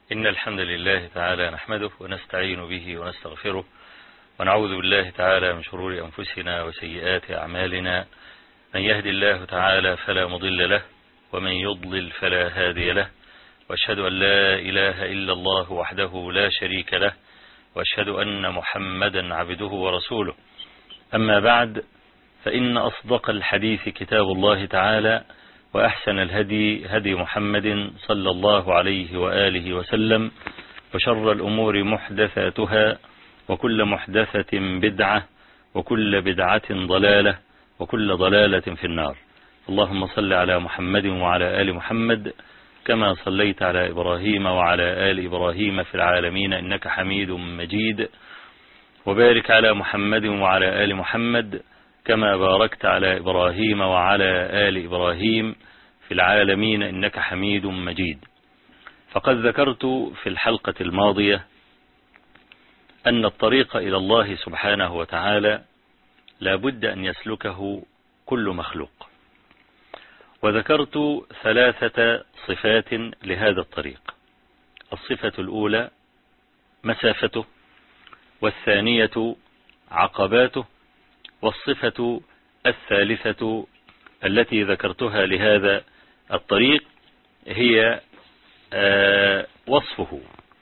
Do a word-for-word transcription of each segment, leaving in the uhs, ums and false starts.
إن الحمد لله تعالى نحمده ونستعين به ونستغفره ونعوذ بالله تعالى من شرور أنفسنا وسيئات أعمالنا. من يهدي الله تعالى فلا مضل له ومن يضلل فلا هادي له، وأشهد أن لا إله إلا الله وحده لا شريك له، وأشهد أن محمدا عبده ورسوله. أما بعد، فإن أصدق الحديث كتاب الله تعالى، وأحسن الهدي هدي محمد صلى الله عليه وآله وسلم، وشر الأمور محدثاتها، وكل محدثة بدعة، وكل بدعة ضلالة، وكل ضلالة في النار. اللهم صل على محمد وعلى آل محمد كما صليت على إبراهيم وعلى آل إبراهيم في العالمين إنك حميد مجيد، وبارك على محمد وعلى آل محمد كما باركت على إبراهيم وعلى آل إبراهيم في العالمين إنك حميد مجيد. فقد ذكرت في الحلقة الماضية أن الطريق إلى الله سبحانه وتعالى لا بد أن يسلكه كل مخلوق، وذكرت ثلاثة صفات لهذا الطريق. الصفة الأولى مسافته، والثانية عقباته، والصفة الثالثة التي ذكرتها لهذا الطريق هي وصفه.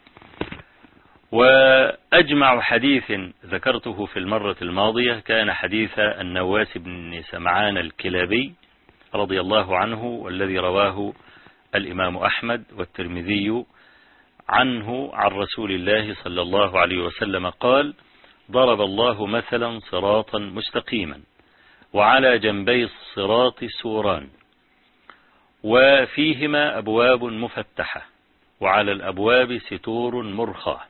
وأجمع حديث ذكرته في المرة الماضية كان حديث النواس بن سمعان الكلابي رضي الله عنه، والذي رواه الإمام أحمد والترمذي عنه عن رسول الله صلى الله عليه وسلم قال: ضرب الله مثلا صراطا مستقيما، وعلى جنبي الصراط سوران، وفيهما أبواب مفتحة، وعلى الأبواب ستور مرخاة،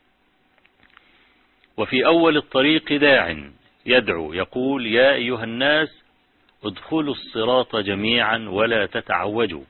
وفي أول الطريق داع يدعو يقول: يا أيها الناس ادخلوا الصراط جميعا ولا تتعوجوا،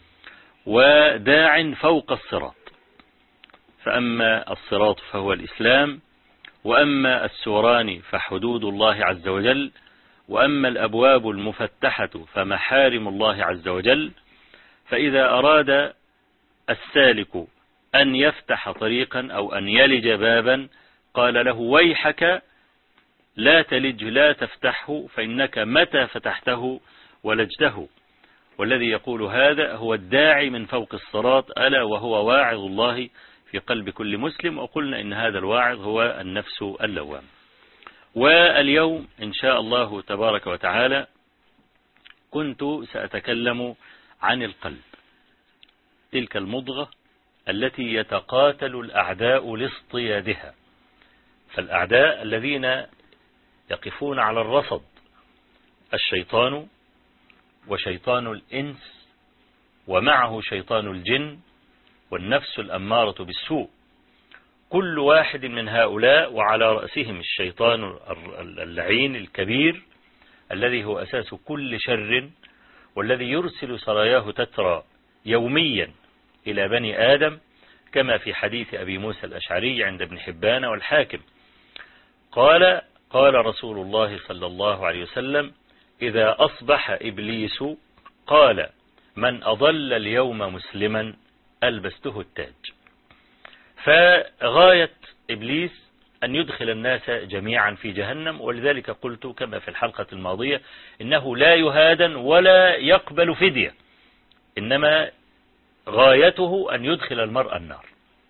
وداع فوق الصراط، فأما الصراط فهو الإسلام، وأما السوران فحدود الله عز وجل، وأما الأبواب المفتحة فمحارم الله عز وجل. فإذا أراد السالك أن يفتح طريقا أو أن يلج بابا قال له: ويحك لا تلج لا تفتحه، فإنك متى فتحته ولجته. والذي يقول هذا هو الداعي من فوق الصراط، ألا وهو واعظ الله في قلب كل مسلم. وقلنا إن هذا الواعظ هو النفس اللوام. واليوم إن شاء الله تبارك وتعالى كنت سأتكلم عن القلب، تلك المضغة التي يتقاتل الأعداء لاصطيادها. فالأعداء الذين يقفون على الرصد: الشيطان، وشيطان الإنس، ومعه شيطان الجن، والنفس الأمارة بالسوء. كل واحد من هؤلاء وعلى رأسهم الشيطان اللعين الكبير الذي هو أساس كل شر، والذي يرسل سراياه تترى يوميا إلى بني آدم، كما في حديث أبي موسى الأشعري عند ابن حبان والحاكم قال: قال رسول الله صلى الله عليه وسلم: إذا أصبح إبليس قال: من أضل اليوم مسلما ألبسته التاج. فغاية إبليس أن يدخل الناس جميعا في جهنم، ولذلك قلت كما في الحلقة الماضية إنه لا يهادن ولا يقبل فدية، إنما غايته أن يدخل المرء النار.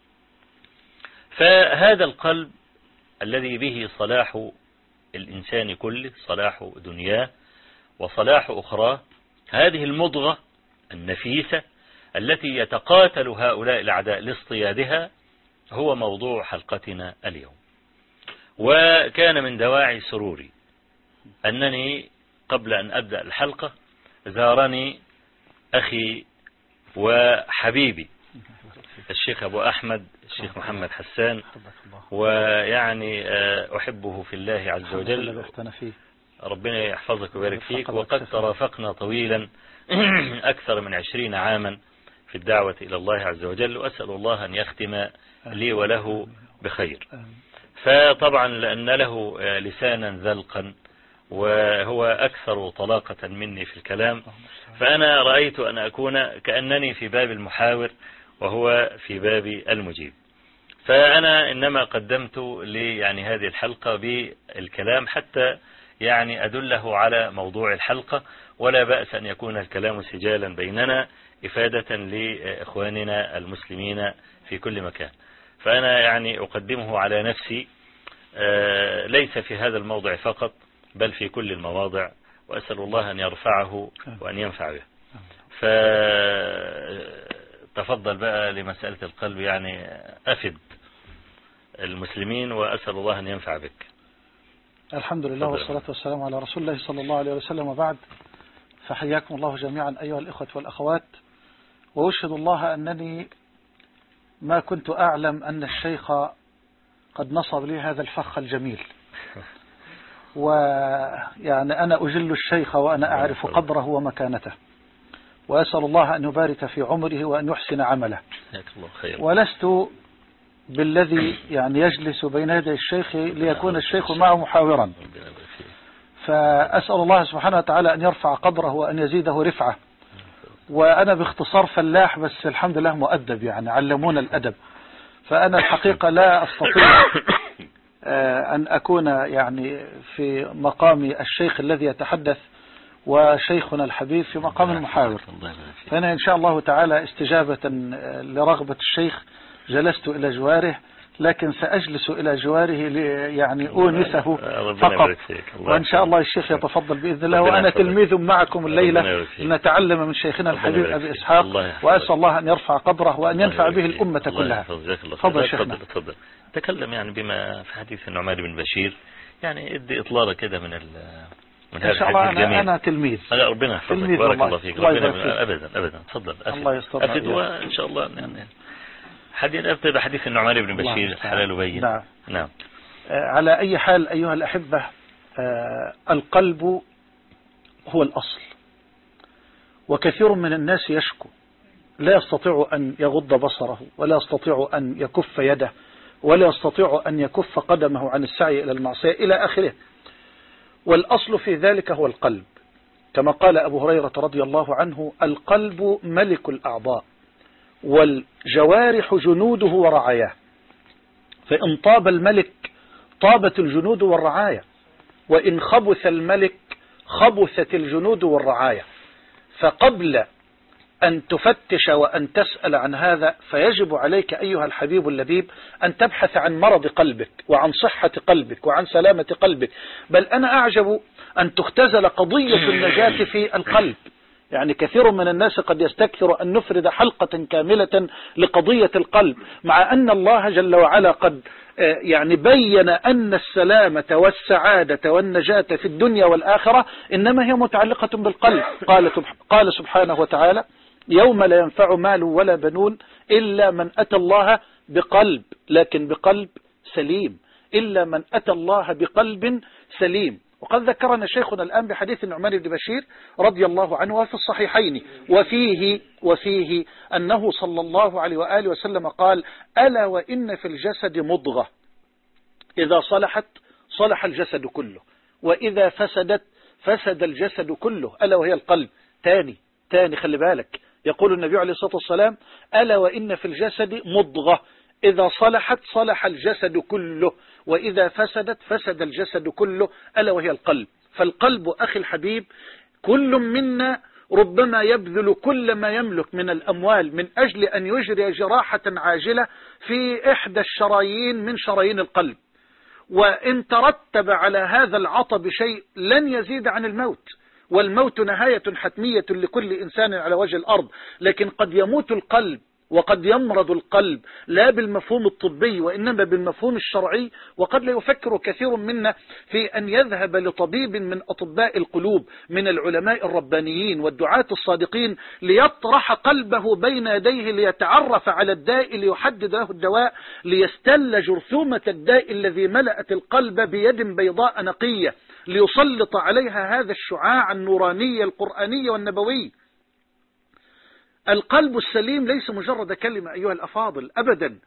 فهذا القلب الذي به صلاح الإنسان كله، صلاح دنياه وصلاح أخراه، هذه المضغة النفيسة التي يتقاتل هؤلاء الأعداء لاصطيادها، هو موضوع حلقتنا اليوم. وكان من دواعي سروري أنني قبل أن أبدأ الحلقة زارني أخي وحبيبي الشيخ أبو أحمد، الشيخ محمد حسان، ويعني أحبه في الله عز وجل، ربنا يحفظك ويبارك فيك. وقد ترافقنا طويلا أكثر من عشرين عاما في الدعوة إلى الله عز وجل، وأسأل الله أن يختم لي وله بخير. فطبعا لأن له لسانا ذلقا وهو أكثر طلاقة مني في الكلام، فأنا رأيت أن أكون كأنني في باب المحاور وهو في باب المجيب. فأنا إنما قدمت لي يعني هذه الحلقة بالكلام حتى يعني أدله على موضوع الحلقة، ولا بأس أن يكون الكلام سجالا بيننا إفادة لإخواننا المسلمين في كل مكان. فأنا يعني أقدمه على نفسي ليس في هذا الموضع فقط بل في كل المواضع، وأسأل الله أن يرفعه وأن ينفع به. فتفضل بقى لمسألة القلب، يعني أفد المسلمين وأسأل الله أن ينفع بك. الحمد لله والصلاة والسلام على رسول الله صلى الله عليه وسلم، وبعد، فحياكم الله جميعا أيها الإخوة والأخوات. وأشهد الله أنني ما كنت أعلم أن الشيخ قد نصب لي هذا الفخ الجميل، ويعني أنا أجل الشيخ وأنا أعرف قدره ومكانته، وأسأل الله أن يبارك في عمره وأن يحسن عمله. ولست بالذي يعني يجلس بين يدي الشيخ ليكون الشيخ معه محاورا، فأسأل الله سبحانه وتعالى أن يرفع قدره وأن يزيده رفعة. وأنا باختصار فلاح، بس الحمد لله مؤدب، يعني علمونا الأدب. فأنا الحقيقة لا أستطيع أن أكون يعني في مقام الشيخ الذي يتحدث وشيخنا الحبيب في مقام المحاور. فأنا إن شاء الله تعالى استجابة لرغبة الشيخ جلست إلى جواره، لكن سأجلس إلى جواره يعني أونسه فقط. وإن شاء الله الشيخ يتفضل بإذن الله، وأنا تلميذ معكم الليلة لنتعلم من شيخنا الحبيب أبي إسحاق، وأسأل الله أن يرفع قبره وأن ينفع به الأمة كلها. تفضل شيخنا. تفضل. تكلم يعني بما في حديث النعمان بن بشير، يعني ادي إطلالة كده من ال من هذا الحديث الجميل. أنا تلميذ. ربنا يحفظك، بارك الله فيك. ربنا أبدا أبدا. تفضل. الله يستر. أفد وإن شاء الله يعني حديث أبدأ بحديث النعمان بن بشير حلال بين. نعم. نعم. على أي حال أيها الأحبة، آه القلب هو الأصل، وكثير من الناس يشكو، لا يستطيع أن يغض بصره، ولا يستطيع أن يكف يده، ولا يستطيع أن يكف قدمه عن السعي إلى المعصية إلى آخره. والأصل في ذلك هو القلب، كما قال أبو هريرة رضي الله عنه: القلب ملك الأعضاء، والجوارح جنوده ورعاياه، فإن طاب الملك طابت الجنود والرعايا، وإن خبث الملك خبثت الجنود والرعايا. فقبل أن تفتش وأن تسأل عن هذا، فيجب عليك أيها الحبيب اللبيب أن تبحث عن مرض قلبك وعن صحة قلبك وعن سلامة قلبك. بل أنا أعجب أن تختزل قضية النجاة في القلب. يعني كثير من الناس قد يستكثر أن نفرد حلقة كاملة لقضية القلب، مع أن الله جل وعلا قد يعني بين أن السلامة والسعادة والنجاة في الدنيا والآخرة إنما هي متعلقة بالقلب. قال قال سبحانه وتعالى: يوم لا ينفع مال ولا بنون إلا من أتى الله بقلب، لكن بقلب سليم، إلا من أتى الله بقلب سليم. وقد ذكرنا شيخنا الآن بحديث النعمان بن بشير رضي الله عنه وفي الصحيحين، وفيه وفيه أنه صلى الله عليه وآله وسلم قال: ألا وإن في الجسد مضغة إذا صلحت صلح الجسد كله، وإذا فسدت فسد الجسد كله، ألا وهي القلب. تاني تاني خلي بالك، يقول النبي عليه الصلاة والسلام: ألا وإن في الجسد مضغة إذا صلحت صلح الجسد كله، وإذا فسدت فسد الجسد كله، ألا وهي القلب. فالقلب أخي الحبيب كل منا ربما يبذل كل ما يملك من الأموال من أجل أن يجري جراحة عاجلة في إحدى الشرايين من شرايين القلب، وإن ترتب على هذا العطب شيء لن يزيد عن الموت، والموت نهاية حتمية لكل إنسان على وجه الأرض. لكن قد يموت القلب وقد يمرض القلب، لا بالمفهوم الطبي وإنما بالمفهوم الشرعي. وقد لا يفكر كثير منا في أن يذهب لطبيب من أطباء القلوب من العلماء الربانيين والدعاة الصادقين ليطرح قلبه بين يديه ليتعرف على الداء ليحدد له الدواء، ليستل جرثومة الداء الذي ملأت القلب بيد بيضاء نقية، ليسلط عليها هذا الشعاع النوراني القرآني والنبوي. القلب السليم ليس مجرد كلمة أيها الأفاضل أبدا.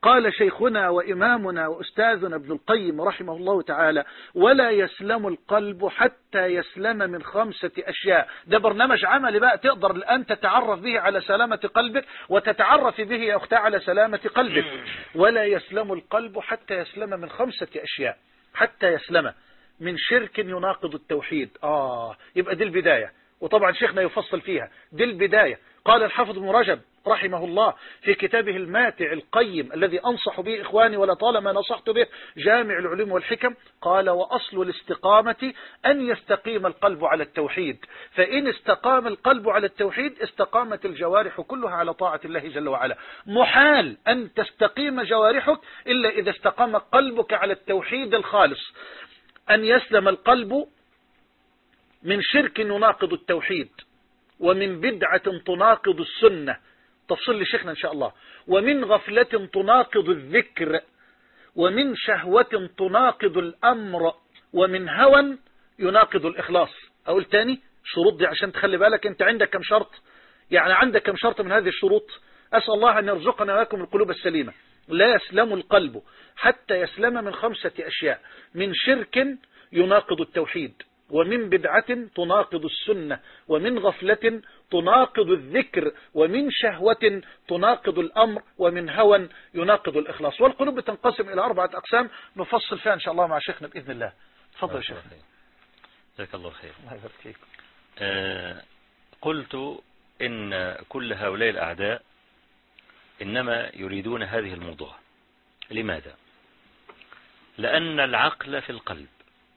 قال شيخنا وإمامنا وأستاذنا ابن القيم رحمه الله تعالى: ولا يسلم القلب حتى يسلم من خمسة أشياء. ده برنامج عملي بقى تقدر الآن تتعرف به على سلامة قلبك وتتعرف به يا أختي على سلامة قلبك. ولا يسلم القلب حتى يسلم من خمسة أشياء. حتى يسلم من شرك يناقض التوحيد. آه يبقى دي البداية، وطبعا شيخنا يفصل فيها. دي البداية. قال الحافظ ابن رجب رحمه الله في كتابه الماتع القيم الذي أنصح به إخواني ولطالما نصحت به، جامع العلوم والحكم، قال: وأصل الاستقامة أن يستقيم القلب على التوحيد، فإن استقام القلب على التوحيد استقامت الجوارح كلها على طاعة الله جل وعلا. محال أن تستقيم جوارحك إلا إذا استقام قلبك على التوحيد الخالص. أن يسلم القلب من شرك يناقض التوحيد، ومن بدعة تناقض السنة، تفصيل لشيخنا إن شاء الله، ومن غفلة تناقض الذكر، ومن شهوة تناقض الأمر، ومن هوى يناقض الإخلاص. أقول تاني شروط دي عشان تخلي بالك. أنت عندك كم شرط؟ يعني عندك كم شرط من هذه الشروط؟ أسأل الله أن يرزقنا وياكم القلوب السليمة. لا يسلم القلب حتى يسلم من خمسة أشياء: من شرك يناقض التوحيد، ومن بدعة تناقض السنة، ومن غفلة تناقض الذكر، ومن شهوة تناقض الأمر، ومن هوى يناقض الإخلاص. والقلوب تنقسم إلى أربعة أقسام نفصل فيها إن شاء الله مع شيخنا بإذن الله. تفضل يا شيخ. جزاك الله خير. الله يبارك فيك. آه قلت إن كل هؤلاء الأعداء إنما يريدون هذه الموضوع. لماذا؟ لأن العقل في القلب،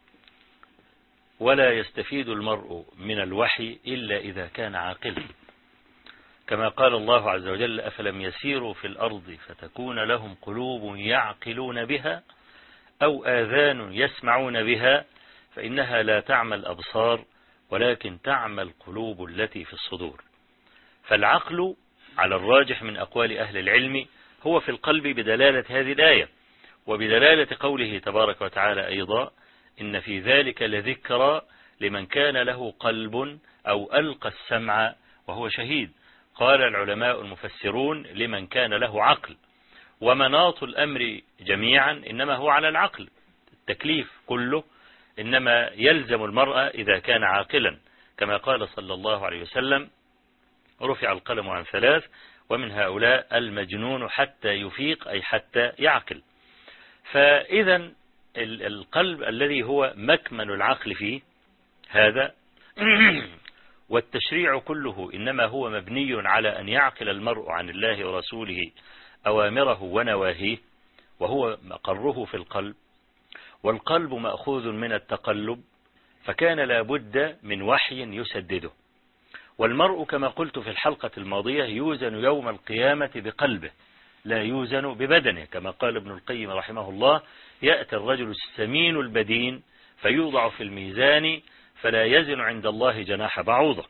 ولا يستفيد المرء من الوحي إلا إذا كان عاقلا، كما قال الله عز وجل: أفلم يسيروا في الأرض فتكون لهم قلوب يعقلون بها أو آذان يسمعون بها فإنها لا تعمى الأبصار ولكن تعمى القلوب التي في الصدور. فالعقل على الراجح من أقوال أهل العلم هو في القلب بدلالة هذه الآية، وبدلالة قوله تبارك وتعالى أيضا: إن في ذلك لذكرى لمن كان له قلب أو ألقى السمع وهو شهيد. قال العلماء المفسرون: لمن كان له عقل. ومناط الأمر جميعا إنما هو على العقل. التكليف كله إنما يلزم المرأة إذا كان عاقلا، كما قال صلى الله عليه وسلم: رفع القلم عن ثلاث ومن هؤلاء المجنون حتى يفيق، أي حتى يعقل. فإذا القلب الذي هو مكمن العقل فيه هذا والتشريع كله إنما هو مبني على أن يعقل المرء عن الله ورسوله أوامره ونواهيه، وهو مقره في القلب، والقلب مأخوذ من التقلب، فكان لابد من وحي يسدده. والمرء كما قلت في الحلقة الماضية يوزن يوم القيامة بقلبه لا يوزن ببدنه، كما قال ابن القيم رحمه الله: يأتي الرجل السمين البدين فيوضع في الميزان فلا يزن عند الله جناح بعوضة.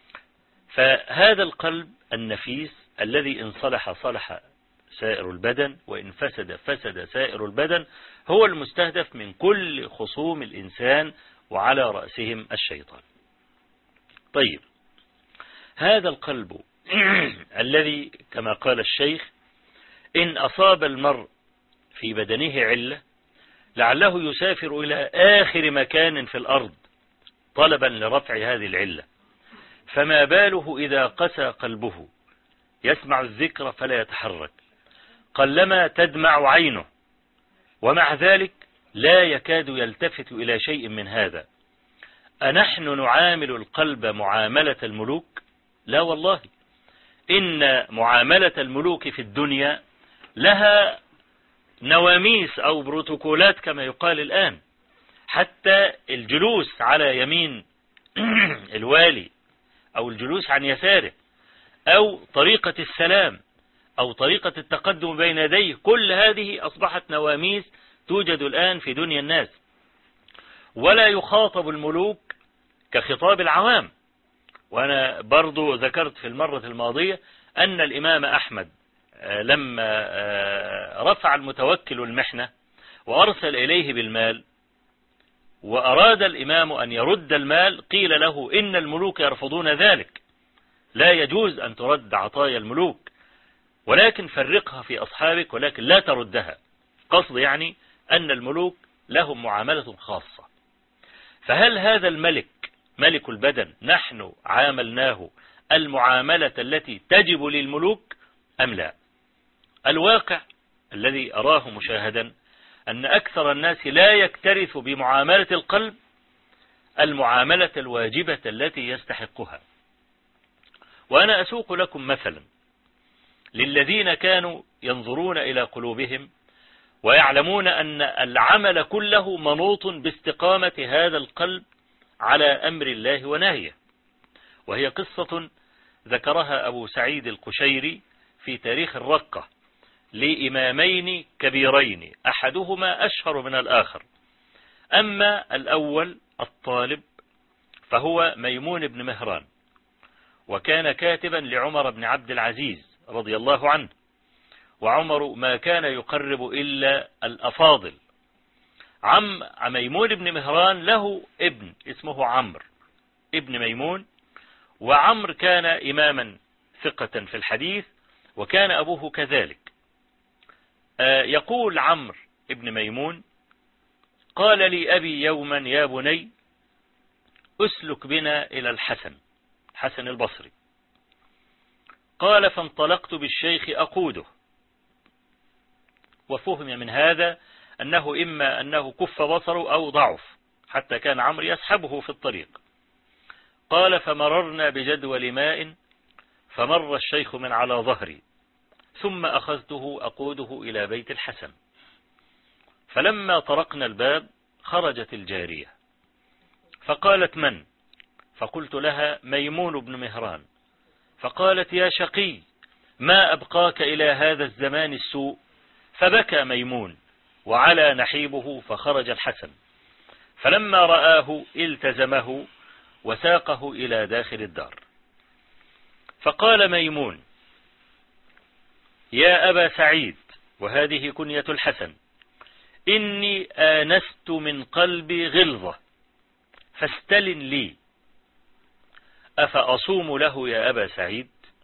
فهذا القلب النفيس الذي إن صلح صلح سائر البدن، وإن فسد فسد سائر البدن، هو المستهدف من كل خصوم الإنسان وعلى رأسهم الشيطان. طيب، هذا القلب الذي كما قال الشيخ: إن أصاب المرء في بدنه علة لعله يسافر إلى آخر مكان في الأرض طلبا لرفع هذه العلة، فما باله إذا قسى قلبه يسمع الذكر فلا يتحرك، قلما تدمع عينه، ومع ذلك لا يكاد يلتفت إلى شيء من هذا. أنحن نعامل القلب معاملة الملوك؟ لا والله، إن معاملة الملوك في الدنيا لها نواميس أو بروتوكولات كما يقال الآن، حتى الجلوس على يمين الوالي أو الجلوس عن يساره أو طريقة السلام أو طريقة التقدم بين يديه، كل هذه أصبحت نواميس توجد الآن في دنيا الناس، ولا يخاطب الملوك كخطاب العوام. وأنا برضو ذكرت في المرة الماضية أن الإمام أحمد لما رفع المتوكل المحنة وأرسل إليه بالمال وأراد الإمام أن يرد المال، قيل له إن الملوك يرفضون ذلك، لا يجوز أن ترد عطايا الملوك، ولكن فرقها في أصحابك ولكن لا تردها. قصد يعني أن الملوك لهم معاملة خاصة. فهل هذا الملك ملك البدن نحن عاملناه المعاملة التي تجب للملوك أم لا؟ الواقع الذي أراه مشاهدا أن أكثر الناس لا يكترث بمعاملة القلب المعاملة الواجبة التي يستحقها. وأنا أسوق لكم مثلا للذين كانوا ينظرون إلى قلوبهم ويعلمون أن العمل كله منوط باستقامة هذا القلب على أمر الله ونهيه. وهي قصة ذكرها أبو سعيد القشيري في تاريخ الرقة لإمامين كبيرين أحدهما أشهر من الآخر. أما الأول الطالب فهو ميمون بن مهران، وكان كاتبا لعمر بن عبد العزيز رضي الله عنه، وعمر ما كان يقرب إلا الأفاضل. عم ميمون بن مهران له ابن اسمه عمرو ابن ميمون، وعمرو كان إماما ثقة في الحديث، وكان أبوه كذلك. يقول عمرو ابن ميمون: قال لي أبي يوما يا بني أسلك بنا إلى الحسن حسن البصري. قال: فانطلقت بالشيخ أقوده. وفهم من هذا أنه إما أنه كف بصره أو ضعف، حتى كان عمرو يسحبه في الطريق. قال: فمررنا بجدول ماء فمر الشيخ من على ظهري، ثم أخذته أقوده إلى بيت الحسن. فلما طرقنا الباب خرجت الجارية فقالت: من؟ فقلت لها: ميمون بن مهران. فقالت: يا شقي، ما أبقاك إلى هذا الزمان السوء. فبكى ميمون وعلى نحيبه، فخرج الحسن، فلما رآه التزمه وساقه إلى داخل الدار. فقال ميمون: يا أبا سعيد، وهذه كنية الحسن، إني آنست من قلبي غلظة فاستلن لي، أفأصوم له يا أبا سعيد؟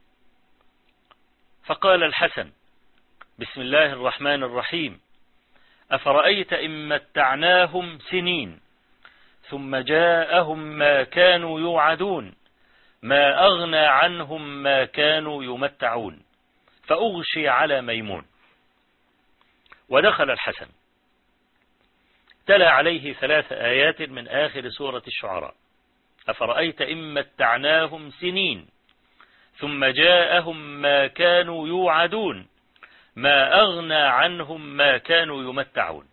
فقال الحسن: بسم الله الرحمن الرحيم، أفرأيت إن متعناهم سنين ثم جاءهم ما كانوا يوعدون ما أغنى عنهم ما كانوا يمتعون. فأغشي على ميمون ودخل الحسن، تلا عليه ثلاث آيات من آخر سورة الشعراء: أفرأيت إن متعناهم سنين ثم جاءهم ما كانوا يوعدون ما أغنى عنهم ما كانوا يمتعون.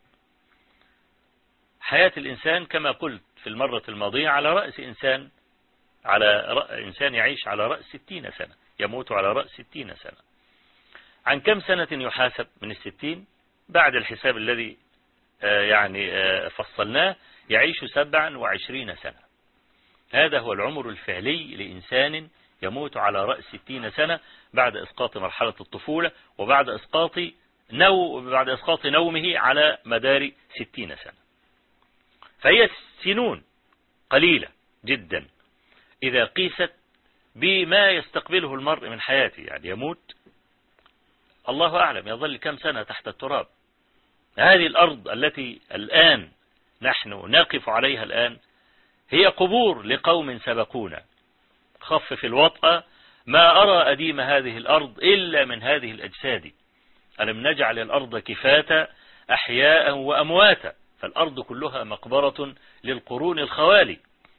حياة الإنسان كما قلت في المرة الماضية على رأس إنسان على رأس إنسان يعيش على رأس ستين سنة، يموت على رأس ستين سنة. عن كم سنة يحاسب من الستين؟ بعد الحساب الذي يعني فصلناه يعيش سبعا وعشرين سنة. هذا هو العمر الفعلي لإنسان يموت على رأس ستين سنة بعد إسقاط مرحلة الطفولة، وبعد إسقاط نو بعد إسقاط نومه على مدار ستين سنة. فهي سنون قليلة جدا إذا قيست بما يستقبله المرء من حياته. يعني يموت الله أعلم يظل كم سنة تحت التراب. هذه الأرض التي الآن نحن نقف عليها الآن هي قبور لقوم سبقونا. خفف الوطأ، ما أرى أديم هذه الأرض إلا من هذه الأجساد. ألم نجعل الأرض كفاتا أحياء وأمواتا، فالأرض كلها مقبرة للقرون الخوالي.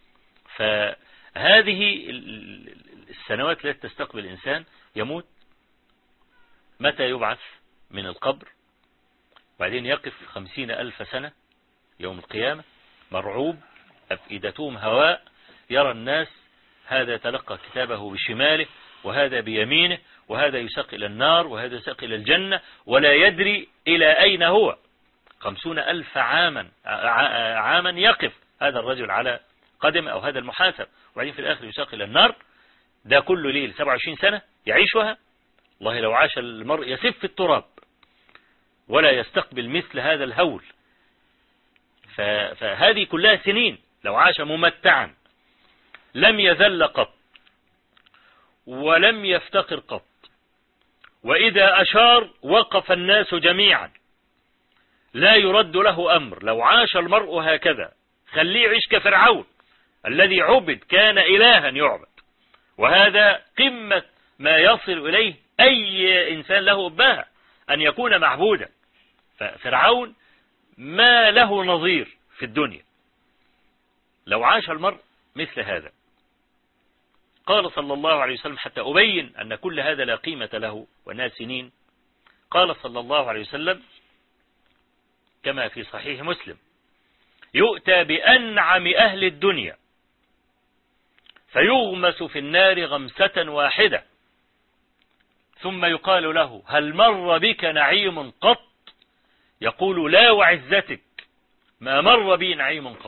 فهذه السنوات التي تستقبل الإنسان، يموت، متى يبعث من القبر، بعدين يقف خمسين ألف سنة يوم القيامة مرعوب، أفئدتهم هواء، يرى الناس هذا يتلقى كتابه بشماله وهذا بيمينه، وهذا يساق إلى النار وهذا يساق إلى الجنة، ولا يدري إلى أين هو. خمسون ألف عاما عاما يقف هذا الرجل على قدم أو هذا المحاسب، وبعدين في الآخر يساق إلى النار. ده كل ليل سبعة وعشرين سنة يعيشها. والله لو عاش المرء يسف في التراب ولا يستقبل مثل هذا الهول. فهذه كلها سنين لو عاش ممتعا لم يذل قط ولم يفتقر قط وإذا أشار وقف الناس جميعا، لا يرد له أمر. لو عاش المرء هكذا خليه يعيش كفرعون الذي عبد، كان إلها يعبد، وهذا قمة ما يصل إليه أي إنسان له أباها، أن يكون معبودا. ففرعون ما له نظير في الدنيا لو عاش المرء مثل هذا. قال صلى الله عليه وسلم حتى أبين أن كل هذا لا قيمة له وأنها سنين، قال صلى الله عليه وسلم كما في صحيح مسلم: يؤتى بأنعم أهل الدنيا فيغمس في النار غمسة واحدة، ثم يقال له: هل مر بك نعيم قط؟ يقول: لا وعزتك ما مر بي نعيم قط.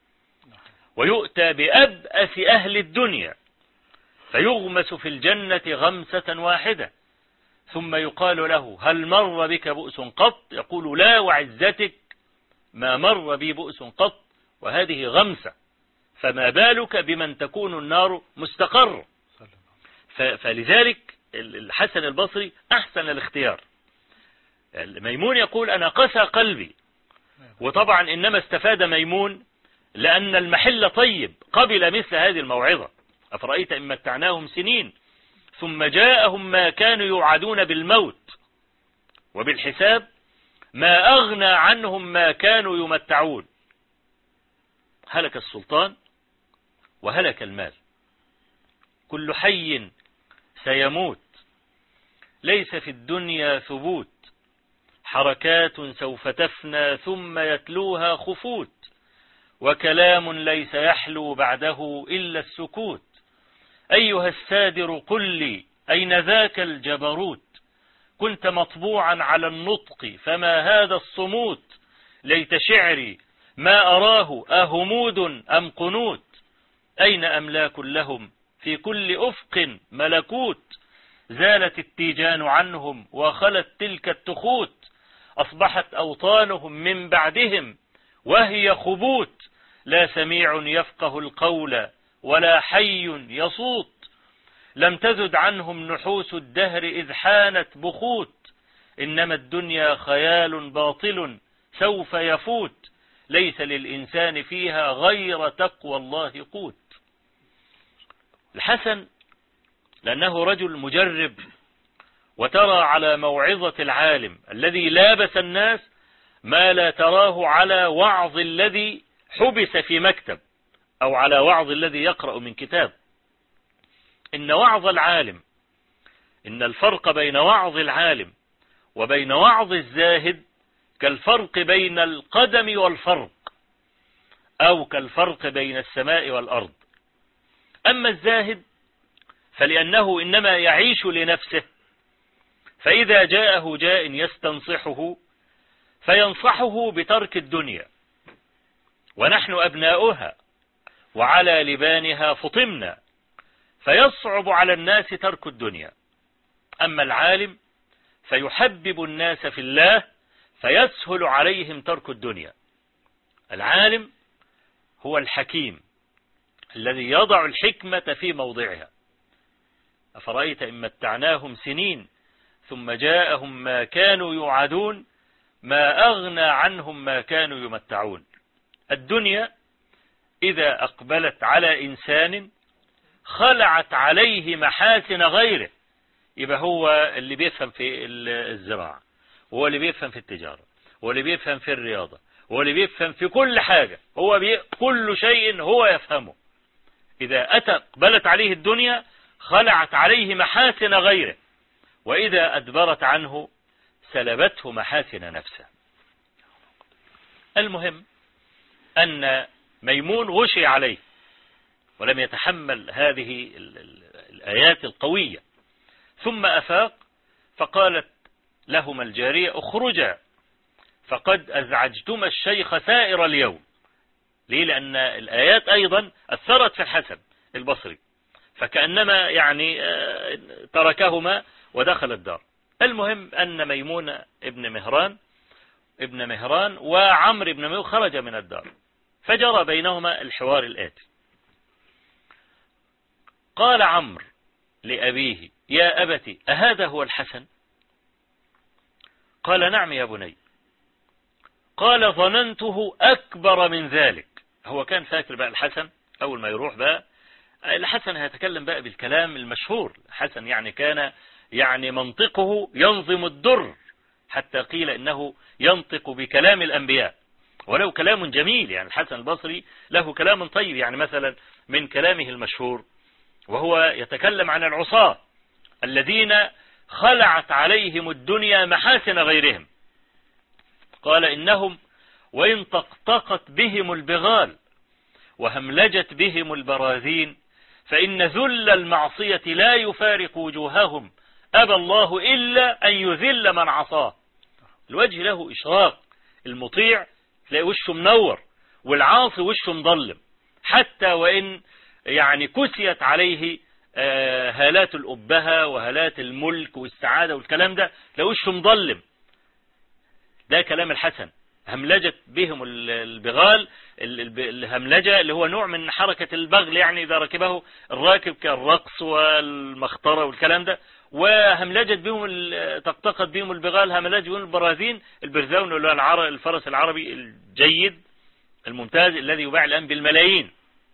ويؤتى بأبأس أهل الدنيا فيغمس في الجنة غمسة واحدة، ثم يقال له: هل مر بك بؤس قط؟ يقول: لا وعزتك ما مر بي بؤس قط. وهذه غمسة، فما بالك بمن تكون النار مستقر. فلذلك الحسن البصري أحسن الاختيار. ميمون يقول: أنا قسى قلبي. وطبعا إنما استفاد ميمون لأن المحل طيب، قبل مثل هذه الموعظة. أفرأيت إن متعناهم سنين ثم جاءهم ما كانوا يوعدون بالموت وبالحساب ما أغنى عنهم ما كانوا يمتعون. هلك السلطان وهلك المال، كل حي سيموت، ليس في الدنيا ثبوت، حركات سوف تفنى ثم يتلوها خفوت، وكلام ليس يحلو بعده إلا السكوت. أيها السادر قل لي أين ذاك الجبروت؟ كنت مطبوعا على النطق فما هذا الصموت؟ ليت شعري ما أراه أهمود أم قنوت؟ أين أملاك لهم في كل أفق ملكوت؟ زالت التيجان عنهم وخلت تلك التخوت، أصبحت أوطانهم من بعدهم وهي خبوت، لا سميع يفقه القول ولا حي يصوت، لم تزد عنهم نحوس الدهر إذ حانت بخوت، إنما الدنيا خيال باطل سوف يفوت، ليس للإنسان فيها غير تقوى الله قوت. الحسن لأنه رجل مجرب، وترى على موعظة العالم الذي لابس الناس ما لا تراه على وعظ الذي حبس في مكتب أو على وعظ الذي يقرأ من كتاب. إن وعظ العالم، إن الفرق بين وعظ العالم وبين وعظ الزاهد كالفرق بين القدم والفرق، أو كالفرق بين السماء والأرض. أما الزاهد فلأنه إنما يعيش لنفسه، فإذا جاءه جاء يستنصحه فينصحه بترك الدنيا، ونحن أبناؤها وعلى لبانها فطمنا، فيصعب على الناس ترك الدنيا. أما العالم فيحبب الناس في الله فيسهل عليهم ترك الدنيا. العالم هو الحكيم الذي يضع الحكمة في موضعها. أفرأيت إن متعناهم سنين ثم جاءهم ما كانوا يوعدون ما أغنى عنهم ما كانوا يمتعون. الدنيا إذا أقبلت على إنسان خلعت عليه محاسن غيره، يبقى هو اللي بيفهم في الزراعة، هو اللي بيفهم في التجارة، هو اللي بيفهم في الرياضة، هو اللي بيفهم في كل حاجة، هو بي... كل شيء هو يفهمه. إذا أتى أقبلت عليه الدنيا خلعت عليه محاسن غيره، وإذا أدبرت عنه سلبته محاسن نفسه. المهم أن ميمون غشي عليه ولم يتحمل هذه الآيات القوية، ثم أفاق فقالت لهما الجارية: اخرجا فقد أزعجتما الشيخ سائر اليوم. ليه؟ لأن الآيات أيضا أثرت في الحسن البصري، فكأنما يعني تركهما ودخل الدار. المهم أن ميمون ابن مهران ابن مهران وعمر ابن ميمون خرج من الدار، فجرى بينهما الحوار الآتي: قال عمرو لأبيه: يا أبتي أهذا هو الحسن؟ قال نعم يا بني. قال ظننته أكبر من ذلك. هو كان فاكر بقى الحسن أول ما يروح بقى الحسن هيتكلم بقى بالكلام المشهور. الحسن يعني كان يعني منطقه ينظم الدر، حتى قيل إنه ينطق بكلام الأنبياء ولو كلام جميل. يعني الحسن البصري له كلام طيب، يعني مثلا من كلامه المشهور وهو يتكلم عن العصاة الذين خلعت عليهم الدنيا محاسن غيرهم. قال إنهم وإن طقطقت بهم البغال وهملجت بهم البراذين فإن ذل المعصية لا يفارق وجوههم أبى الله إلا أن يذل من عصاه. الوجه له إشراق، المطيع تلاقي وشه منور والعاصي وشه مظلم، حتى وإن يعني كسيت عليه هالات الأبهة وهالات الملك والسعادة والكلام ده تلاقي وشه مظلم. ده كلام الحسن. هملجت بهم البغال، الهملجة اللي هو نوع من حركة البغل، يعني إذا ركبه الراكب كالرقص والمخطرة والكلام ده. وهملجت بهم تقطقت بهم البغال، هملجت بهم البراذين، البرذون اللي هو الفرس العربي الجيد الممتاز الذي يباع الآن بالملايين.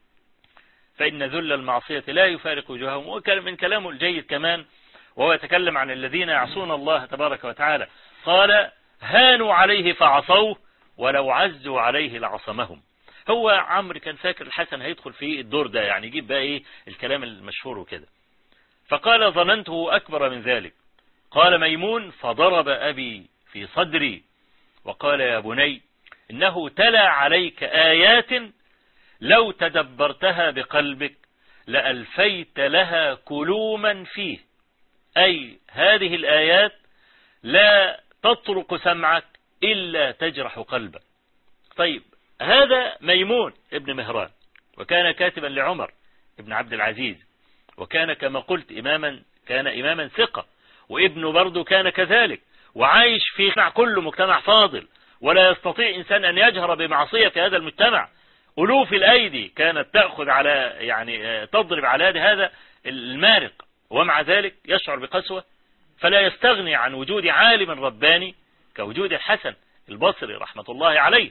فإن ذل المعصية لا يفارق وجوههم. ومن كلامه الجيد كمان وهو يتكلم عن الذين يعصون الله تبارك وتعالى قال هانوا عليه فعصوه ولو عزوا عليه لعصمهم. هو عمرو كان فاكر الحسن هيدخل في الدور ده، يعني يجيب بقى ايه الكلام المشهور وكده. فقال ظننته أكبر من ذلك. قال ميمون فضرب أبي في صدري وقال يا بني إنه تلا عليك آيات لو تدبرتها بقلبك لألفيت لها كلوما فيه. أي هذه الآيات لا تطرق سمعك إلا تجرح قلبك. طيب هذا ميمون ابن مهران، وكان كاتبا لعمر ابن عبد العزيز، وكان كما قلت إماما، كان إماما ثقة، وابنه برضه كان كذلك، وعايش في مجتمع كله مجتمع فاضل، ولا يستطيع إنسان أن يجهر بمعصية في هذا المجتمع. ألوف الأيدي كانت تأخذ على يعني تضرب على يد هذا المارق، ومع ذلك يشعر بقسوة، فلا يستغني عن وجود عالم رباني كوجود الحسن البصري رحمة الله عليه.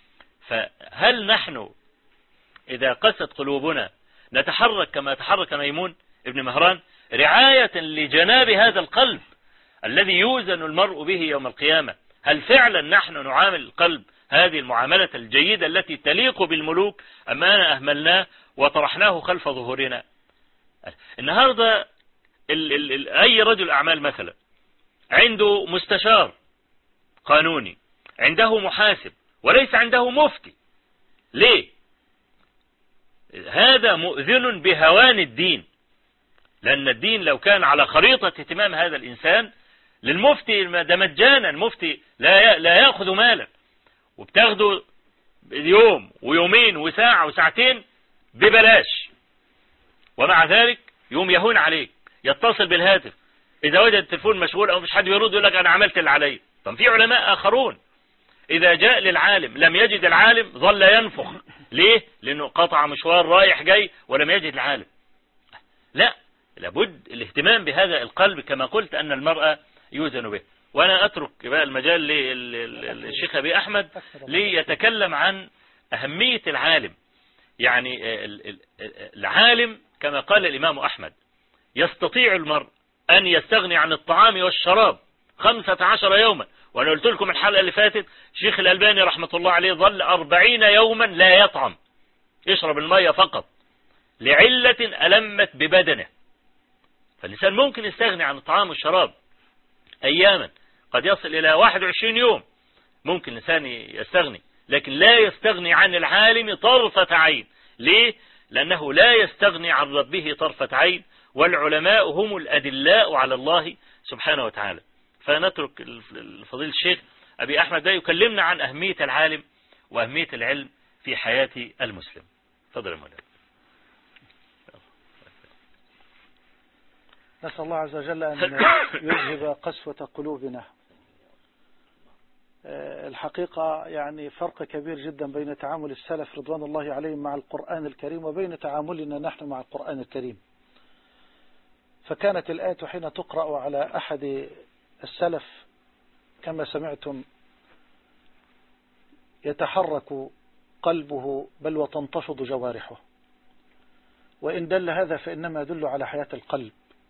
فهل نحن إذا قست قلوبنا نتحرك كما تحرك ميمون ابن مهران رعاية لجناب هذا القلب الذي يوزن المرء به يوم القيامة؟ هل فعلا نحن نعامل القلب هذه المعاملة الجيدة التي تليق بالملوك، أم أنا أهملناه وطرحناه خلف ظهورنا؟ النهاردة ال ال ال أي رجل أعمال مثلا عنده مستشار قانوني، عنده محاسب، وليس عنده مفتي. ليه؟ هذا مؤذن بهوان الدين، لأن الدين لو كان على خريطة اهتمام هذا الإنسان للمفتي ده مجانا، المفتي لا لا يأخذ مالا، وبتاخده يوم ويومين وساعة وساعتين ببلاش، ومع ذلك يوم يهون عليك، يتصل بالهاتف، إذا وجد التلفون مشغول أو مش حد يرد يقول لك أنا عملت اللي علي. طب في علماء آخرون إذا جاء للعالم لم يجد العالم ظل ينفخ. ليه؟ لأنه قطع مشوار رايح جاي ولم يجد العالم. لا، لابد الاهتمام بهذا القلب كما قلت أن المرأة يوزن به. وأنا أترك بقى المجال للشيخ أبي أحمد ليتكلم عن أهمية العالم. يعني العالم كما قال الإمام أحمد يستطيع المرء أن يستغني عن الطعام والشراب خمسة عشر يوما. وأنا قلت لكم الحلقة اللي فاتت شيخ الألباني رحمة الله عليه ظل أربعين يوما لا يطعم، يشرب المية فقط لعلة ألمت ببدنه. فالإنسان ممكن يستغني عن الطعام والشراب أياما، قد يصل إلى واحد وعشرين يوم ممكن الإنسان يستغني، لكن لا يستغني عن العالم طرفة عين. ليه؟ لأنه لا يستغني عن ربه طرفة عين، والعلماء هم الأدلاء على الله سبحانه وتعالى. فنترك الفضيل الشيخ أبي أحمد ده يكلمنا عن أهمية العالم وأهمية العلم في حياة المسلم. تفضل يا مولانا. نسأل الله عز وجل أن يذهب قسوة قلوبنا. الحقيقة يعني فرق كبير جدا بين تعامل السلف رضوان الله عليهم مع القرآن الكريم وبين تعاملنا نحن مع القرآن الكريم. فكانت الآية حين تقرأ على أحد السلف كما سمعتم يتحرك قلبه بل وتنتفض جوارحه، وإن دل هذا فإنما يدل على حياة القلب،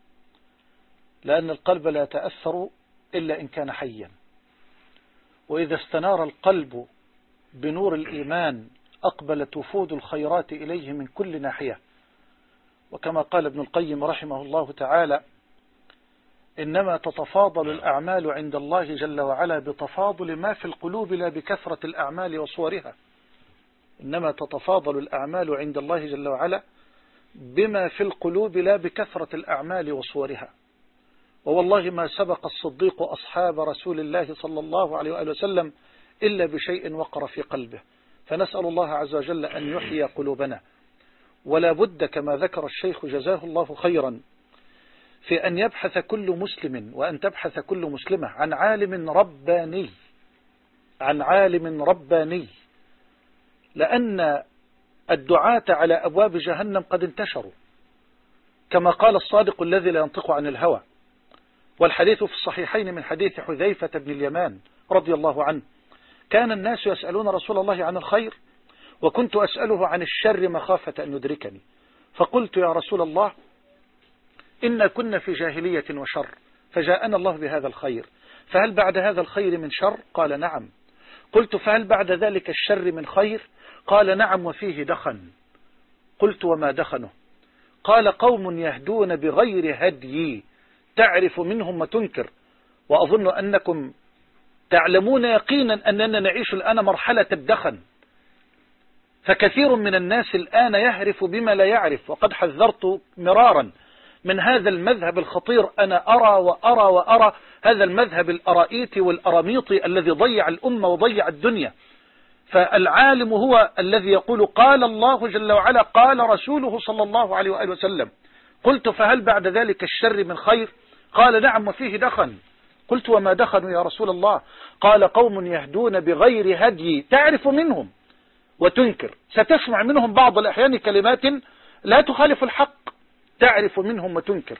لأن القلب لا يتأثر إلا إن كان حيا، وإذا استنار القلب بنور الإيمان أقبلت وفود الخيرات إليه من كل ناحية. وكما قال ابن القيم رحمه الله تعالى: إنما تتفاضل الأعمال عند الله جل وعلا بتفاضل ما في القلوب لا بكثرة الأعمال وصورها. إنما تتفاضل الأعمال عند الله جل وعلا بما في القلوب لا بكثرة الأعمال وصورها. ووالله ما سبق الصديق أصحاب رسول الله صلى الله عليه وآله وسلم إلا بشيء وقر في قلبه، فنسأل الله عز وجل أن يحيي قلوبنا. ولا بد كما ذكر الشيخ جزاه الله خيرا في أن يبحث كل مسلم وأن تبحث كل مسلمة عن عالم رباني، عن عالم رباني، لأن الدعاة على أبواب جهنم قد انتشروا كما قال الصادق الذي لا ينطق عن الهوى. والحديث في الصحيحين من حديث حذيفة بن اليمان رضي الله عنه: كان الناس يسألون رسول الله عن الخير وكنت أسأله عن الشر مخافة أن يدركني، فقلت يا رسول الله إن كنا في جاهلية وشر، فجاءنا الله بهذا الخير، فهل بعد هذا الخير من شر؟ قال نعم. قلت فهل بعد ذلك الشر من خير؟ قال نعم وفيه دخن. قلت وما دخنه؟ قال قوم يهدون بغير هدي تعرف منهم وتنكر. وأظن أنكم تعلمون يقينا أننا نعيش الآن مرحلة الدخن، فكثير من الناس الآن يهرف بما لا يعرف، وقد حذرت مرارا من هذا المذهب الخطير. أنا أرى وأرى وأرى هذا المذهب الأرائيتي والأراميطي الذي ضيع الأمة وضيع الدنيا. فالعالم هو الذي يقول قال الله جل وعلا قال رسوله صلى الله عليه وآله وسلم. قلت فهل بعد ذلك الشر من خير؟ قال نعم وفيه دخن. قلت وما دخنوا يا رسول الله؟ قال قوم يهدون بغير هدي تعرف منهم وتنكر. ستسمع منهم بعض الأحيان كلمات لا تخالف الحق، تعرف منهم وتنكر.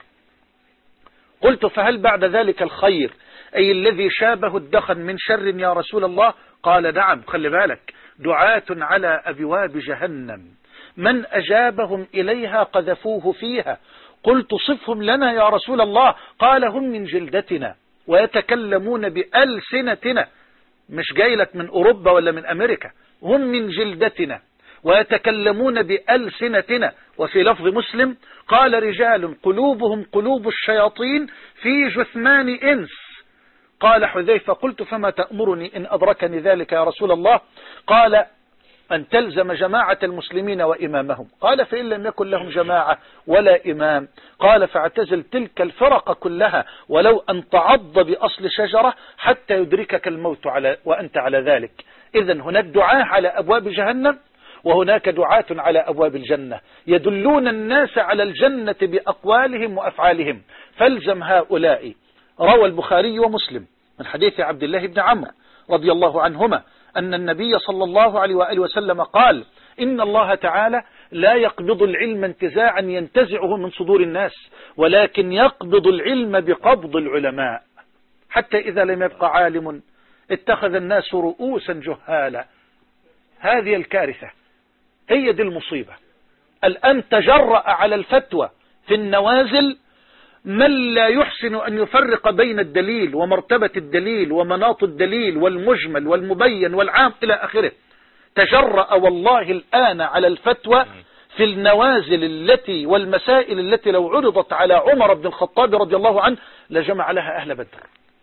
قلت فهل بعد ذلك الخير أي الذي شابه الدخن من شر يا رسول الله؟ قال نعم. خلي بالك، دعاة على أبواب جهنم من أجابهم إليها قذفوه فيها. قلت صفهم لنا يا رسول الله؟ قال هم من جلدتنا ويتكلمون بألسنتنا. مش جاي لك من أوروبا ولا من أمريكا، هم من جلدتنا ويتكلمون بألسنتنا. وفي لفظ مسلم قال رجال قلوبهم قلوب الشياطين في جثمان إنس. قال حذيفة قلت فما تأمرني إن أدركني ذلك يا رسول الله؟ قال أن تلزم جماعة المسلمين وإمامهم. قال فإن لم يكن لهم جماعة ولا إمام؟ قال فاعتزل تلك الفرق كلها ولو أن تعض بأصل شجرة حتى يدركك الموت على وأنت على ذلك. إذن هناك دعاة على أبواب جهنم وهناك دعاة على أبواب الجنة يدلون الناس على الجنة بأقوالهم وأفعالهم، فالزم هؤلاء. روى البخاري ومسلم من حديث عبد الله بن عمرو رضي الله عنهما أن النبي صلى الله عليه وآله وسلم قال إن الله تعالى لا يقبض العلم انتزاعا ينتزعه من صدور الناس، ولكن يقبض العلم بقبض العلماء، حتى إذا لم يبقى عالم اتخذ الناس رؤوسا جهالا. هذه الكارثة، هي دي المصيبة. الآن تجرأ على الفتوى في النوازل من لا يحسن أن يفرق بين الدليل ومرتبة الدليل ومناط الدليل والمجمل والمبين والعام إلى آخره. تجرأ والله الآن على الفتوى في النوازل التي والمسائل التي لو عرضت على عمر بن الخطاب رضي الله عنه لجمع لها أهل بدر.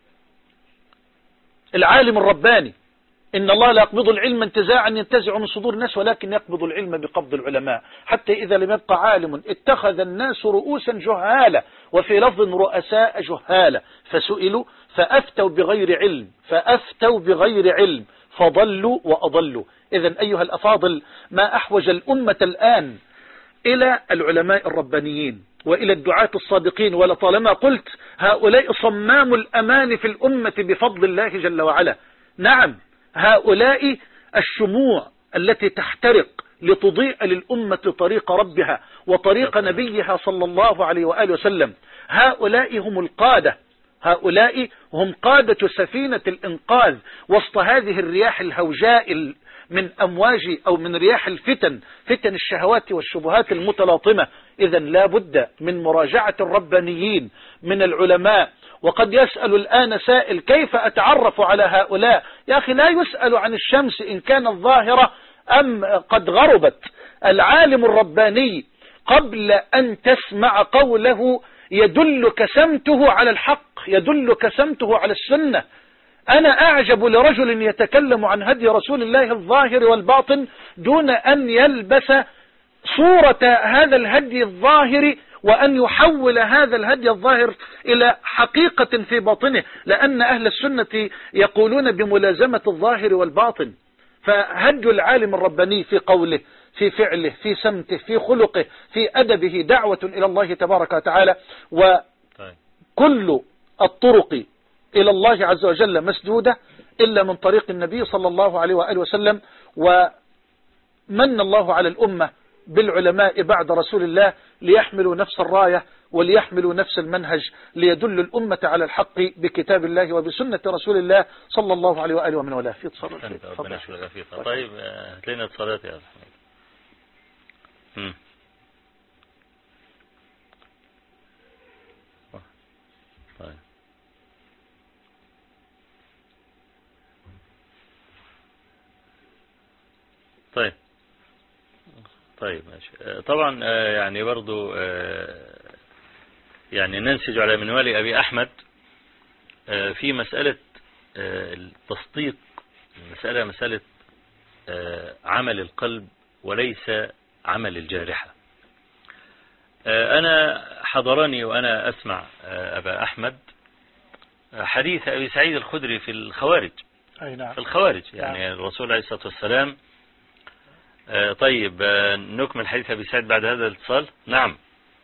العالم الرباني إن الله لا يقبض العلم انتزاعا ينتزع من صدور الناس، ولكن يقبض العلم بقبض العلماء، حتى إذا لم يبقى عالم اتخذ الناس رؤوسا جهالة، وفي لفظ رؤساء جهالة، فسئلوا فأفتوا بغير علم فأفتوا بغير علم فضلوا وأضلوا. إذن أيها الأفاضل، ما أحوج الأمة الآن إلى العلماء الربانيين وإلى الدعاة الصادقين، ولطالما قلت هؤلاء صمام الأمان في الأمة بفضل الله جل وعلا. نعم، هؤلاء الشموع التي تحترق لتضيء للأمة طريق ربها وطريق نبيها صلى الله عليه وآله وسلم. هؤلاء هم القادة، هؤلاء هم قادة سفينة الإنقاذ وسط هذه الرياح الهوجاء من أمواج أو من رياح الفتن، فتن الشهوات والشبهات المتلاطمة. إذا لا بد من مراجعة الربانيين من العلماء. وقد يسأل الآن سائل كيف أتعرف على هؤلاء؟ يا أخي لا يسأل عن الشمس إن كانت ظاهرة أم قد غربت. العالم الرباني قبل أن تسمع قوله يدلك سمته على الحق، يدلك سمته على السنة. أنا أعجب لرجل يتكلم عن هدي رسول الله الظاهر والباطن دون أن يلبس صورة هذا الهدي الظاهر وأن يحول هذا الهدي الظاهر إلى حقيقة في باطنه، لأن أهل السنة يقولون بملازمة الظاهر والباطن. فهدي العالم الرباني في قوله، في فعله، في سمته، في خلقه، في أدبه دعوة إلى الله تبارك وتعالى. وكل الطرق إلى الله عز وجل مسدودة إلا من طريق النبي صلى الله عليه وآله وسلم. ومن الله على الأمة بالعلماء بعد رسول الله ليحملوا نفس الراية وليحملوا نفس المنهج ليدلوا الأمة على الحق بكتاب الله وبسنة رسول الله صلى الله عليه وآله ومن والاه. في اتصال. طيب هات لنا اتصالات يا أخي. طيب طيب طيب ماشي. طبعا يعني برضو يعني ننسج على منوال أبي أحمد في مسألة التصديق. المسألة مسألة عمل القلب وليس عمل الجارحة. أنا حضرني وأنا أسمع أبا أحمد حديث أبي سعيد الخدري في الخوارج. أي نعم. في الخوارج يعني الرسول عليه الصلاة والسلام. طيب نكمل حديث أبي سعيد بعد هذا الاتصال. نعم.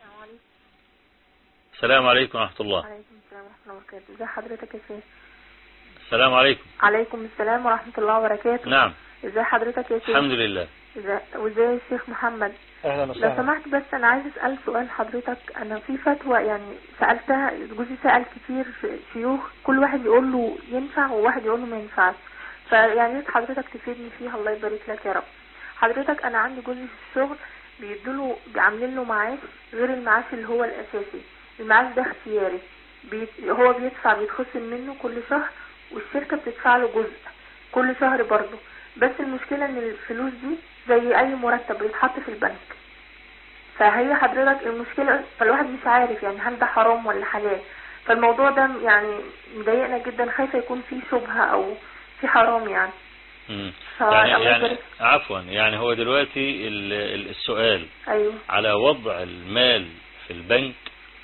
السلام عليكم ورحمة الله. عليكم السلام ورحمة الله وبركاته. ازي حضرتك يا شيخ؟ السلام عليكم. عليكم السلام ورحمة الله وبركاته. نعم. ازي حضرتك يا شيخ؟ الحمد لله. وازاي يا شيخ محمد؟ اهلا وسهلا. لو سمحت بس انا عايز اسال سؤال حضرتك. انا في فتوى يعني سالتها، جوزي سال كتير شيوخ، كل واحد يقول له ينفع وواحد يقول له ما ينفعش، فيعني حضرتك تفيدني فيها الله يبارك لك يا رب. حضرتك انا عندي جوزي في الشغل بيدوا عاملين له معاش غير المعاش اللي هو الاساسي. المعاش ده اختياري، بيت هو بيدفع بيتخصم منه كل شهر والشركه بتدفع له جزء كل شهر برضه. بس المشكله ان الفلوس دي زي اي مرتب بيتحط في البنك. فهي حضرتك المشكله، فالواحد مش عارف يعني هل ده حرام ولا حلال. فالموضوع ده يعني مضايقنا جدا، خايفه يكون فيه شبهه او في حرام يعني. امم يعني, يعني عفوا يعني هو دلوقتي السؤال أيوه. على وضع المال في البنك،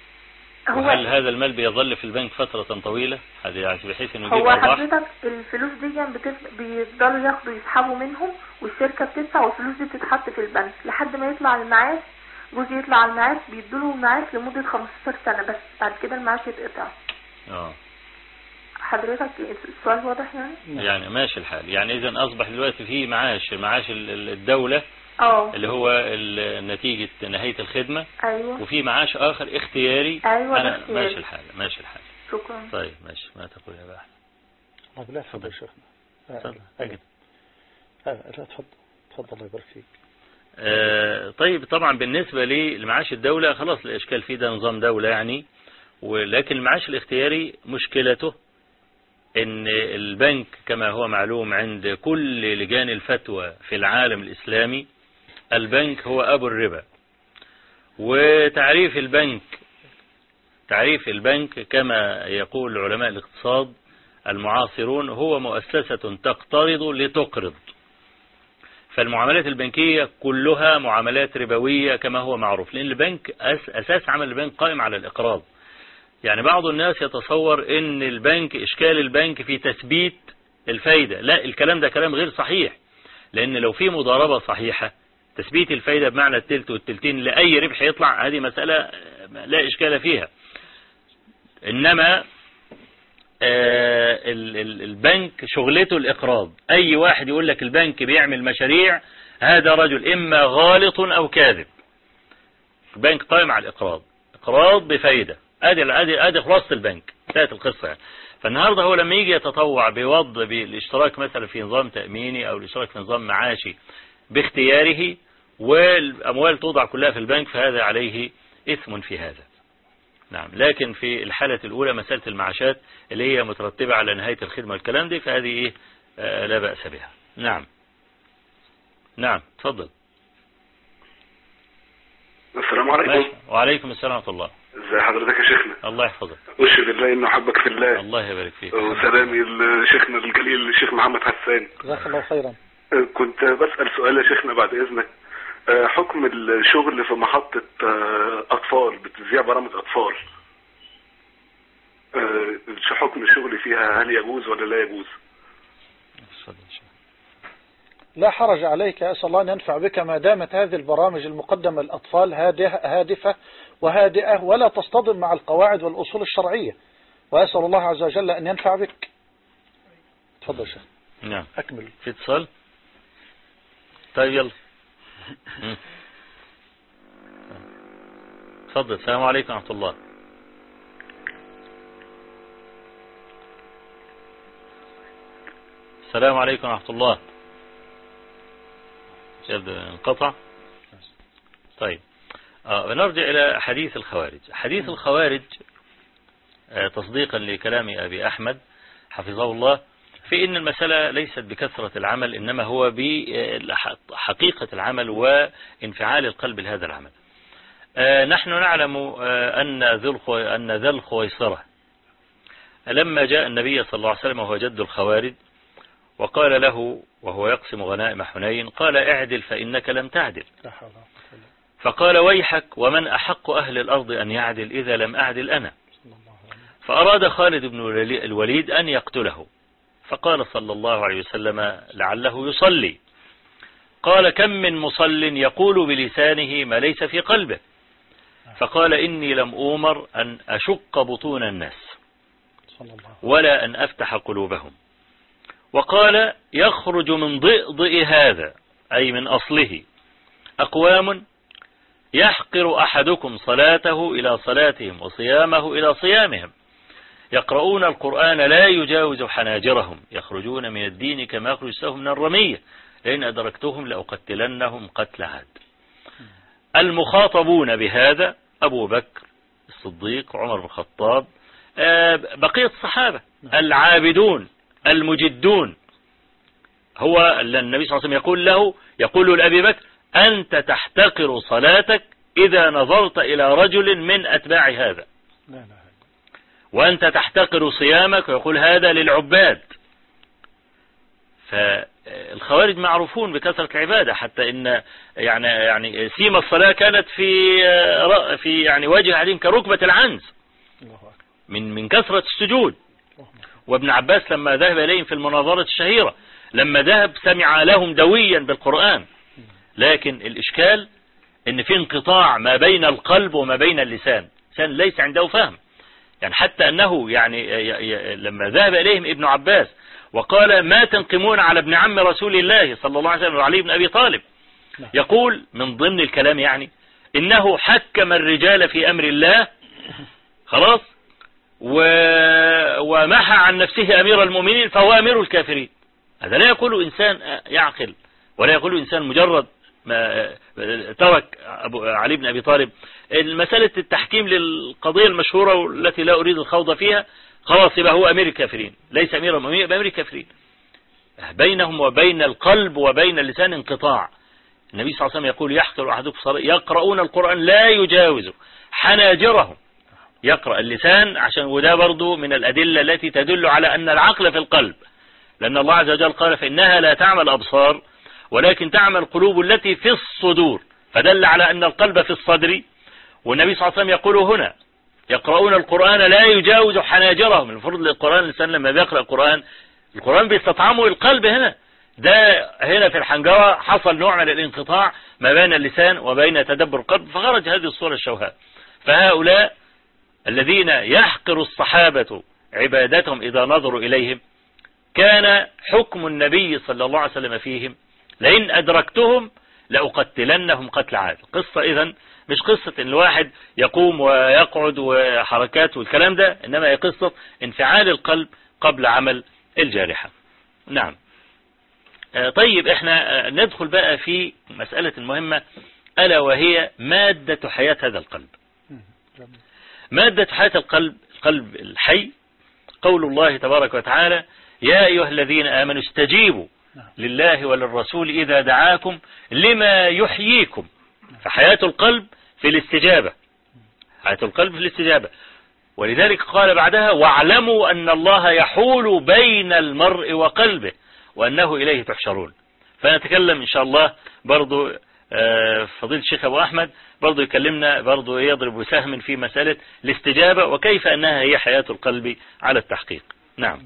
وهل هذا المال بيظل في البنك فترة طويلة هذه بحيث انه يجيب هو ارباح؟ حضرتك الفلوس دي بيفضلوا ياخدوا يسحبوا منهم والشركة بتدفع والفلوس دي بتتحط في البنك لحد ما يطلع المعاش. جوزي يطلع المعاش بيدوله المعاش لمدة خمستاشر سنة بس، بعد كده المعاش يتقطع. اه حضرتك السؤال واضح يعني؟ يعني ماشي الحال. يعني اذا اصبح دلوقتي في معاش معاش الدولة اه اللي هو نتيجة نهاية الخدمة. ايوه. وفي معاش اخر اختياري. ايوه انا ماشي الحال ماشي الحال. شكرا. طيب ماشي. ما تقول يا بحث؟ طيب لا تفضل شيخنا. تفضل. اجد. لا تفضل تفضل الله يبارك فيك. آه طيب طبعا بالنسبة للمعاش الدولة خلاص الاشكال فيه ده نظام دولة يعني، ولكن المعاش الاختياري مشكلته ان البنك كما هو معلوم عند كل لجان الفتوى في العالم الاسلامي البنك هو ابو الربا. وتعريف البنك تعريف البنك كما يقول علماء الاقتصاد المعاصرون هو مؤسسة تقترض لتقرض. فالمعاملات البنكية كلها معاملات ربوية كما هو معروف، لأن البنك أساس عمل البنك قائم على الإقراض. يعني بعض الناس يتصور ان البنك اشكال البنك في تثبيت الفايدة. لا، الكلام ده كلام غير صحيح، لان لو في مضاربة صحيحة تثبيت الفايدة بمعنى التلت والتلتين لأي ربح يطلع هذه مسألة لا إشكال فيها. إنما البنك شغلته الإقراض. أي واحد يقول لك البنك بيعمل مشاريع هذا رجل إما غالط أو كاذب. البنك قائم على الإقراض، إقراض بفايدة. ادي ادي ادي خلاصة البنك. انتهت القصة يعني. فالنهاردة هو لما يجي يتطوع بوضع بالاشتراك مثلا في نظام تأميني أو الاشتراك في نظام معاشي باختياره والأموال توضع كلها في البنك، فهذا عليه إثم في هذا. نعم. لكن في الحالة الأولى مسألة المعاشات اللي هي مترتبة على نهاية الخدمة والكلام دي، فهذه إيه آه لا بأس بها. نعم نعم تفضل. السلام عليكم. وعليكم السلام ورحمة الله. ازي حضرتك يا شيخنا؟ الله يحفظك. اشهد الله انه حبك في الله. الله يبارك فيك. وسلامي لشيخنا الجليل الشيخ محمد حسان. جزاك الله خيرا. كنت بسأل سؤال يا شيخنا بعد اذنك. حكم الشغل في محطة اطفال بتذيع برامج اطفال، حكم الشغل فيها هل يجوز ولا لا يجوز؟ لا حرج عليك، أسأل الله أن ينفع بك ما دامت هذه البرامج المقدمة للأطفال هادفة وهادئة ولا تصطدم مع القواعد والأصول الشرعية، وأسأل الله عز وجل أن ينفع بك. تفضل شيخ. نعم أكمل. في اتصال. طيب يلا. تفضل. السلام عليكم ورحمة الله. السلام عليكم ورحمة الله. انقطع. طيب آه بنرجع إلى حديث الخوارج. حديث الخوارج آه تصديقا لكلام أبي أحمد حفظه الله في إن المسألة ليست بكثرة العمل، إنما هو بحقيقة العمل وانفعال القلب لهذا العمل. آه نحن نعلم آه أن أن ذا الخويصرة لما جاء النبي صلى الله عليه وسلم وهو جد الخوارج وقال له وهو يقسم غنائم حنين، قال اعدل فإنك لم تعدل. فقال ويحك ومن أحق أهل الأرض أن يعدل إذا لم أعدل أنا. فأراد خالد بن الوليد أن يقتله، فقال صلى الله عليه وسلم لعله يصلي. قال كم من مصل يقول بلسانه ما ليس في قلبه. فقال إني لم أؤمر أن أشق بطون الناس ولا أن أفتح قلوبهم. وقال يخرج من ضئضئ هذا أي من أصله أقوام يحقر أحدكم صلاته إلى صلاتهم وصيامه إلى صيامهم، يقرؤون القرآن لا يجاوز حناجرهم، يخرجون من الدين كما يخرج السهم من الرمية، لئن أدركتهم لأقتلنهم قتل عاد. المخاطبون بهذا أبو بكر الصديق، عمر بن الخطاب، بقية الصحابة العابدون المجدون. هو النبي صلى الله عليه وسلم يقول له يقول لأبي بكر أنت تحتقر صلاتك إذا نظرت إلى رجل من أتباع هذا، وأنت تحتقر صيامك، ويقول هذا للعباد. فالخوارج معروفون بكثرة العبادة، حتى إن يعني يعني سيما الصلاة كانت في في يعني وجه عليهم كركبة العنز من من كثرة السجود. وابن عباس لما ذهب إليهم في المناظرة الشهيرة لما ذهب سمع لهم دويا بالقرآن، لكن الإشكال إن في انقطاع ما بين القلب وما بين اللسان، لسان ليس عنده فهم. يعني حتى أنه يعني لما ذهب إليهم ابن عباس وقال ما تنقمون على ابن عم رسول الله صلى الله عليه وسلم وعلي بن أبي طالب، يقول من ضمن الكلام يعني إنه حكم الرجال في أمر الله خلاص و... ومحى عن نفسه أمير المؤمنين فهو أمير الكافرين. هذا لا يقول إنسان يعقل، ولا يقول إنسان مجرد ما ترك أبو علي بن أبي طالب. المسألة التحكيم للقضية المشهورة والتي لا أريد الخوض فيها، خلاص يبقى هو أمير الكافرين، ليس أمير المؤمنين، يبقى أمير الكافرين. بينهم وبين القلب وبين اللسان انقطاع. النبي صلى الله عليه وسلم يقول يحقر أحدكم صلاة يقرؤون القرآن لا يجاوز حناجرهم. يقرأ اللسان عشان، وده برضو من الأدلة التي تدل على أن العقل في القلب، لأن الله عز وجل قال فإنها لا تعمل أبصار ولكن تعمل القلوب التي في الصدور، فدل على أن القلب في الصدر. والنبي صلى الله عليه وسلم يقول هنا يقرؤون القرآن لا يجاوز حناجرهم. المفروض للقرآن الإنسان لما بيقرأ القرآن القرآن بيستطعمه القلب هنا، ده هنا في الحنجرة حصل نوع من الانقطاع ما بين اللسان وبين تدبر القلب، فخرج هذه الصورة الشوهاء. فهؤلاء الذين يحقر الصحابة عبادتهم إذا نظروا إليهم، كان حكم النبي صلى الله عليه وسلم فيهم لئن أدركتهم لأقتلنهم قتل عاد. قصة إذن مش قصة ان الواحد يقوم ويقعد وحركات والكلام ده، انما هي قصة انفعال القلب قبل عمل الجارحة. نعم. طيب احنا ندخل بقى في مسألة المهمة، ألا وهي مادة حياة هذا القلب. مادة حياة القلب، القلب الحي، قول الله تبارك وتعالى: يا أيها الذين آمنوا استجيبوا لله وللرسول إذا دعاكم لما يحييكم. فحياة القلب في الاستجابة، حياة القلب في الاستجابة. ولذلك قال بعدها: واعلموا أن الله يحول بين المرء وقلبه وأنه إليه تحشرون. فنتكلم إن شاء الله برضو فضيل الشيخ أبو أحمد برضو يكلمنا، برضو يضرب سهم في مسألة الاستجابة وكيف أنها هي حياة القلب على التحقيق. نعم.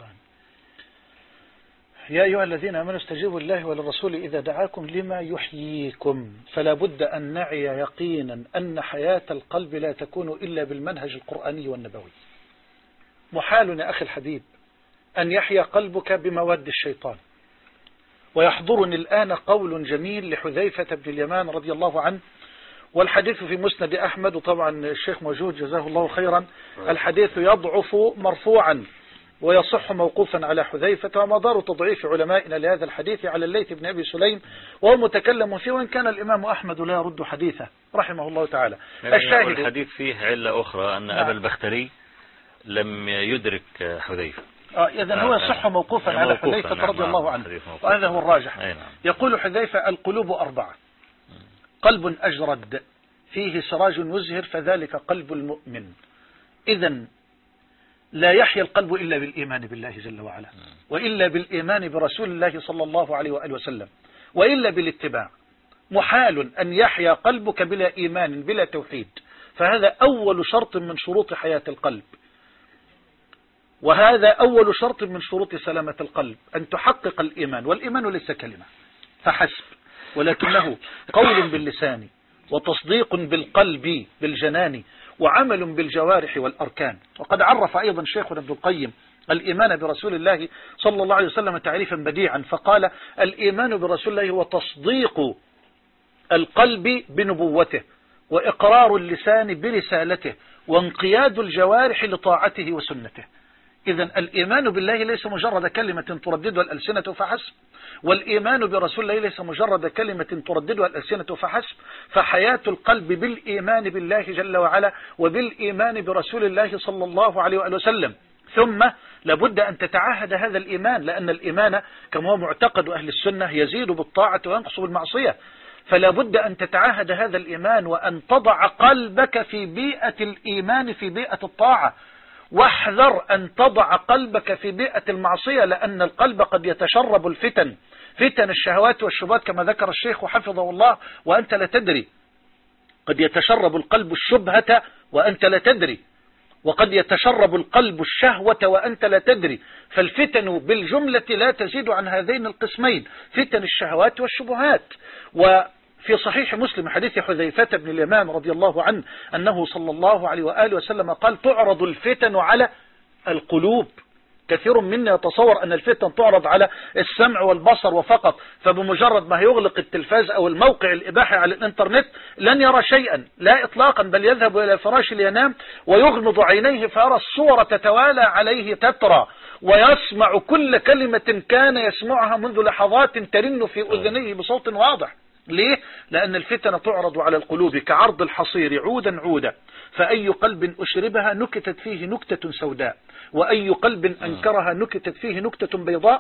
يا أيها الذين آمنوا استجيبوا لله وللرسول إذا دعاكم لما يحييكم. فلا بد أن نعي يقينا أن حياة القلب لا تكون إلا بالمنهج القرآني والنبوي. محال يا أخي الحبيب أن يحيا قلبك بمواد الشيطان. ويحضرني الآن قول جميل لحذيفة بن اليمان رضي الله عنه، والحديث في مسند أحمد، وطبعا الشيخ موجود جزاه الله خيرا. الحديث يضعف مرفوعا ويصح موقوفا على حذيفة، ومدار تضعيف علمائنا لهذا الحديث على الليث بن أبي سليم، وهو متكلم فيه، وإن كان الإمام أحمد لا يرد حديثه رحمه الله تعالى. الشاهد الحديث فيه علة أخرى، أن أبا البختري لم يدرك حذيفة. آه إذن هو يصح موقوفا آه على حذيفة نعم رضي نعم الله عنه، وهذا هو الراجح. نعم. يقول حذيفة: القلوب أربعة: قلب أجرد فيه سراج يزهر فذلك قلب المؤمن. إذن لا يحيا القلب إلا بالإيمان بالله جل وعلا، وإلا بالإيمان برسول الله صلى الله عليه وآله وسلم، وإلا بالاتباع. محال أن يحيا قلبك بلا إيمان بلا توحيد، فهذا أول شرط من شروط حياة القلب، وهذا أول شرط من شروط سلامة القلب، أن تحقق الإيمان. والإيمان ليس كلمة فحسب، ولكنه قول باللسان وتصديق بالقلب بالجنان وعمل بالجوارح والأركان. وقد عرف أيضا شيخنا ابن القيم الإيمان برسول الله صلى الله عليه وسلم تعريفا بديعا، فقال: الإيمان برسول الله هو تصديق القلب بنبوته، وإقرار اللسان برسالته، وانقياد الجوارح لطاعته وسنته. إذن الإيمان بالله ليس مجرد كلمة ترددها الألسنة فحسب، والإيمان برسول الله ليس مجرد كلمة ترددها الألسنة فحسب. فحياة القلب بالإيمان بالله جل وعلا وبالإيمان برسول الله صلى الله عليه وآله وسلم. ثم لابد أن تتعاهد هذا الإيمان، لأن الإيمان كما هو معتقد أهل السنة يزيد بالطاعة وينقص بالمعصية. فلا بد أن تتعاهد هذا الإيمان، وأن تضع قلبك في بيئة الإيمان، في بيئة الطاعة. واحذر أن تضع قلبك في بيئة المعصية، لأن القلب قد يتشرب الفتن، فتن الشهوات والشبهات كما ذكر الشيخ حفظه الله، وأنت لا تدري. قد يتشرب القلب الشبهة وأنت لا تدري، وقد يتشرب القلب الشهوة وأنت لا تدري. فالفتن بالجملة لا تزيد عن هذين القسمين، فتن الشهوات والشبهات. وفي صحيح مسلم حديث حذيفة بن اليمان رضي الله عنه أنه صلى الله عليه وآله وسلم قال: تعرض الفتن على القلوب. كثير منا يتصور أن الفتن تعرض على السمع والبصر وفقط، فبمجرد ما يغلق التلفاز أو الموقع الإباحي على الإنترنت لن يرى شيئا، لا إطلاقا، بل يذهب إلى فراش لينام ويغمض عينيه فيرى الصور تتوالى عليه تترى، ويسمع كل كلمة كان يسمعها منذ لحظات ترن في أذنيه بصوت واضح. ليه؟ لأن الفتنة تعرض على القلوب كعرض الحصير عودا عودا، فأي قلب أشربها نكتت فيه نكتة سوداء، وأي قلب أنكرها نكتت فيه نكتة بيضاء،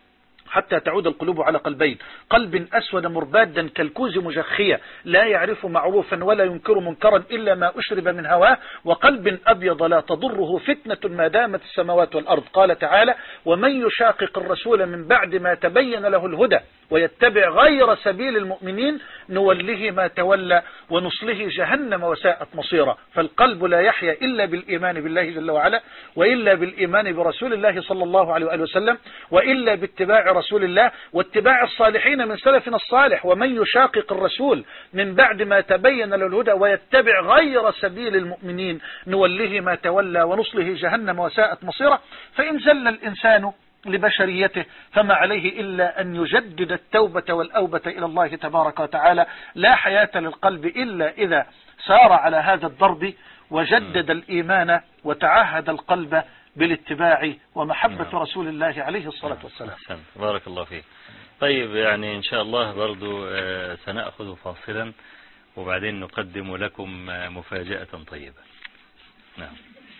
حتى تعود القلوب على قلبين: قلب أسود مربادا كالكوز مجخية لا يعرف معروفا ولا ينكر منكرا إلا ما أشرب من هواه، وقلب أبيض لا تضره فتنة ما دامت السماوات والأرض. قال تعالى: ومن يشاقق الرسول من بعد ما تبين له الهدى ويتبع غير سبيل المؤمنين نوله ما تولى ونصله جهنم وساءت مصيرا. فالقلب لا يحيا إلا بالإيمان بالله جل وعلا، وإلا بالإيمان برسول الله صلى الله عليه وآله وسلم، وإلا باتباع رسول الله واتباع الصالحين من سلفنا الصالح. ومن يشاقق الرسول من بعد ما تبين له الهدى ويتبع غير سبيل المؤمنين نوله ما تولى ونصله جهنم وساءت مصيرا. فإن زل الإنسان لبشريته، فما عليه إلا أن يجدد التوبة والأوبة إلى الله تبارك وتعالى. لا حياة للقلب إلا إذا سار على هذا الضرب وجدد الإيمان وتعهد القلب بالاتباع ومحبة نعم. رسول الله عليه الصلاة والسلام. بارك الله فيك. طيب يعني إن شاء الله برضو سنأخذ فاصلا وبعدين نقدم لكم مفاجأة طيبة. نعم.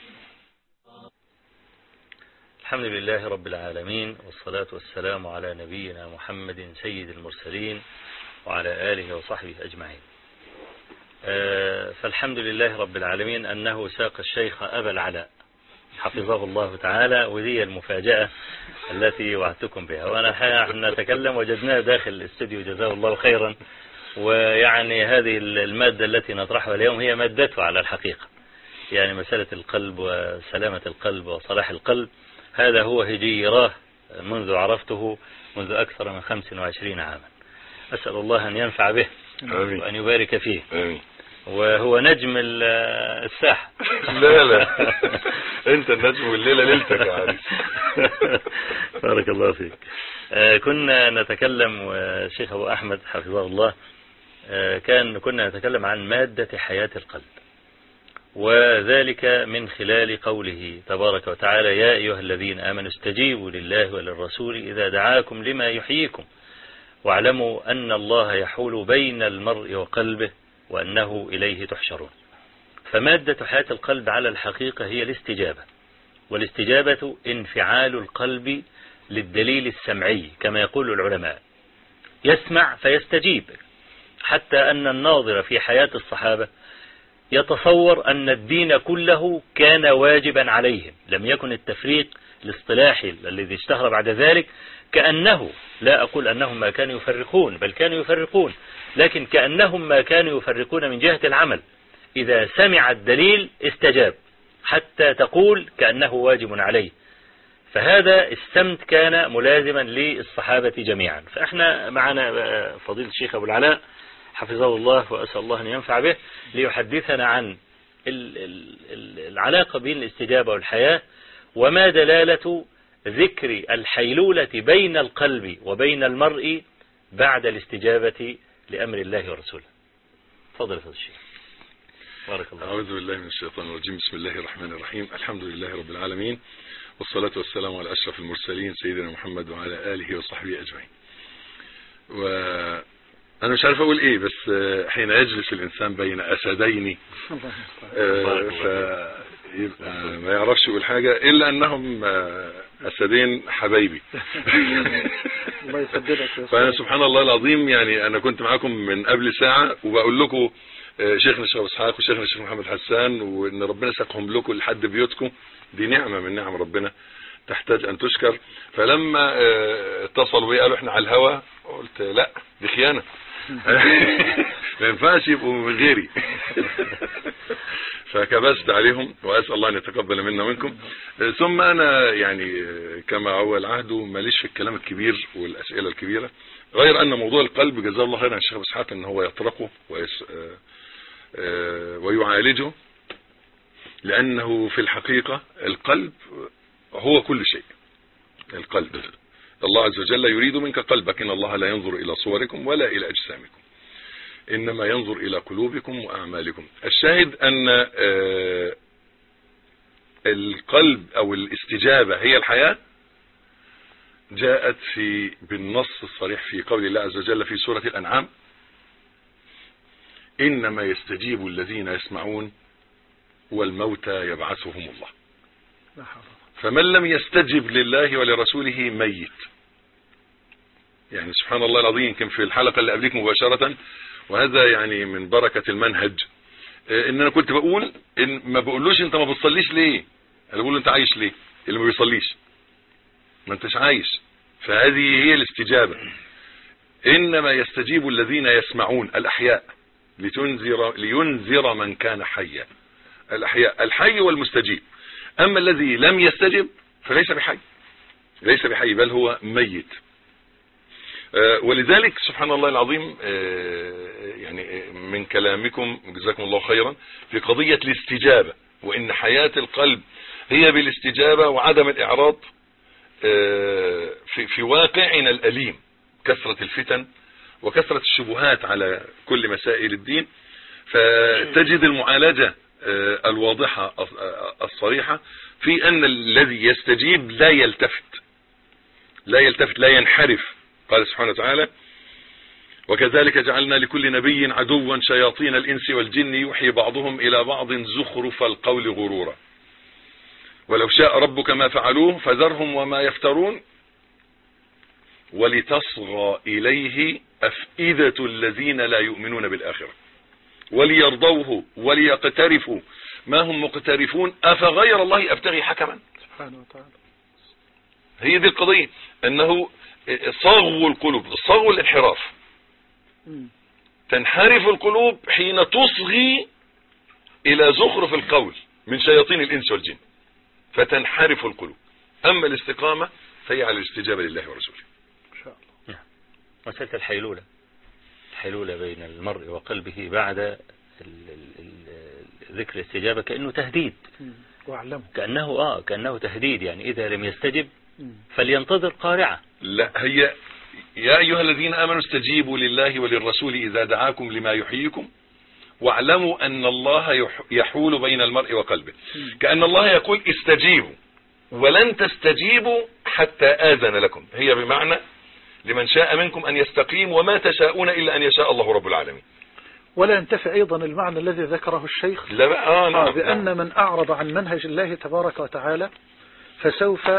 الحمد لله رب العالمين، والصلاة والسلام على نبينا محمد سيد المرسلين وعلى آله وصحبه أجمعين. فالحمد لله رب العالمين أنه ساق الشيخ أبا العلاء حفظه الله تعالى، وذي المفاجأة التي وعدتكم بها. وأنا نتكلم وجدناه داخل الاستوديو جزاه الله خيرا. ويعني هذه المادة التي نطرحها اليوم هي مادته على الحقيقة، يعني مسألة القلب وسلامة القلب وصلاح القلب. هذا هو هجيراه منذ عرفته منذ أكثر من خمس وعشرين عاما. أسأل الله أن ينفع به آمين. وأن يبارك فيه آمين. وهو نجم الساحة. لا لا أنت النجم والليلة ليلتك يا عريس. بارك الله فيك. كنا نتكلم والشيخ أبو أحمد حفظه الله كان كنا نتكلم عن مادة حياة القلب، وذلك من خلال قوله تبارك وتعالى: يا أيها الذين آمنوا استجيبوا لله وللرسول إذا دعاكم لما يحييكم واعلموا أن الله يحول بين المرء وقلبه وأنه إليه تحشرون. فمادة حياة القلب على الحقيقة هي الاستجابة، والاستجابة انفعال القلب للدليل السمعي كما يقول العلماء، يسمع فيستجيب، حتى أن الناظر في حياة الصحابة يتصور أن الدين كله كان واجبا عليهم، لم يكن التفريق الاصطلاحي الذي اشتهر بعد ذلك، كأنه لا أقول أنهم ما كانوا يفرقون، بل كانوا يفرقون، لكن كأنهم ما كانوا يفرقون من جهة العمل. إذا سمع الدليل استجاب، حتى تقول كأنه واجب عليه. فهذا السمت كان ملازما للصحابة جميعا. فإحنا معنا فضيلة الشيخ أبو العلاء حفظه الله وأسأل الله أن ينفع به ليحدثنا عن العلاقة بين الاستجابة والحياة، وما دلالة ذكر الحيلولة بين القلب وبين المرء بعد الاستجابة لأمر الله ورسوله. تفضل يا فضيلة الشيخ. بارك الله. أعوذ بالله من الشيطان الرجيم. بسم الله الرحمن الرحيم. الحمد لله رب العالمين، والصلاة والسلام على أشرف المرسلين سيدنا محمد وعلى آله وصحبه أجمعين. وأنا مش عارف أقول إيه، بس حين يجلس الإنسان بين أسدين فيبقى ما يعرفش يقول حاجة إلا أنهم أسدين حبايبي. الله يسددك. فأنا سبحان الله العظيم، يعني أنا كنت معاكم من قبل ساعة وبقول لكم شيخنا الشيخ إسحاق وشيخنا الشيخ محمد حسان، وإن ربنا ساقهم لكم لحد بيوتكم، دي نعمة من نعم ربنا تحتاج أن تشكر. فلما اتصلوا بي قالوا إحنا على الهوا، قلت لا، دي خيانة. ما ينفعش يبقوا من غيري. فكبست عليهم، وأسأل الله أن يتقبل منا ومنكم. ثم أنا يعني كما أول عهد ماليش في الكلام الكبير والأسئلة الكبيرة، غير أن موضوع القلب جزاه الله خيرا الشيخ إسحاق أن هو يطرقه ويعالجه، لأنه في الحقيقة القلب هو كل شيء. القلب الله عز وجل يريد منك قلبك، إن الله لا ينظر إلى صوركم ولا إلى أجسامكم، إنما ينظر إلى قلوبكم وأعمالكم. الشاهد أن القلب أو الاستجابة هي الحياة، جاءت في بالنص الصريح في قول الله عز وجل في سورة الأنعام: إنما يستجيب الذين يسمعون والموتى يبعثهم الله. فمن لم يستجب لله ولرسوله ميت. يعني سبحان الله العظيم، يمكن في الحلقة اللي قبلك مباشرة، وهذا يعني من بركة المنهج، ان انا كنت بقول ان ما بقولوش انت ما بتصليش ليه، انا بقول انت عايش ليه. اللي ما بيصليش ما انتش عايش. فهذه هي الاستجابة. انما يستجيب الذين يسمعون، الاحياء، لتنذر لينذر من كان حيا. الاحياء، الحي والمستجيب. اما الذي لم يستجب فليس بحي، ليس بحي، بل هو ميت. ولذلك سبحان الله العظيم، يعني من كلامكم جزاكم الله خيرا في قضية الاستجابة، وإن حياة القلب هي بالاستجابة وعدم الإعراض. في في واقعنا الأليم كثرة الفتن وكثرة الشبهات على كل مسائل الدين، فتجد المعالجة الواضحة الصريحة في أن الذي يستجيب لا يلتفت لا يلتفت لا ينحرف. قال سبحانه وتعالى: وكذلك جعلنا لكل نبي عدوا شياطين الإنس والجن يوحي بعضهم إلى بعض زخرف القول غرورا ولو شاء ربك ما فعلوه فذرهم وما يفترون ولتصغى إليه أفئدة الذين لا يؤمنون بالآخرة وليرضوه وليقترفوا ما هم مقترفون أفغير الله أبتغي حكما. سبحانه وتعالى. هي دي القضية، أنه صغو القلوب، صغو الانحراف. تنحرف القلوب حين تصغي إلى زخرف القول من شياطين الإنس والجن، فتنحرف القلوب. أما الاستقامة فهي على الاستجابة لله ورسوله إن شاء الله. مسألة الحيلولة الحيلولة بين المرء وقلبه بعد ذكر الاستجابة كأنه تهديد، وأعلمه كأنه آه كأنه تهديد، يعني إذا لم يستجب فلينتظر قارعة. لا، هي يا أيها الذين آمنوا استجيبوا لله وللرسول إذا دعاكم لما يحييكم واعلموا أن الله يحول بين المرء وقلبه. كأن الله يقول استجيبوا ولن تستجيبوا حتى آذن لكم، هي بمعنى لمن شاء منكم أن يستقيم وما تشاءون إلا أن يشاء الله رب العالمين. ولا ينتفع أيضا المعنى الذي ذكره الشيخ لا بقى آه نعم بأن نعم. من أعرض عن منهج الله تبارك وتعالى فسوف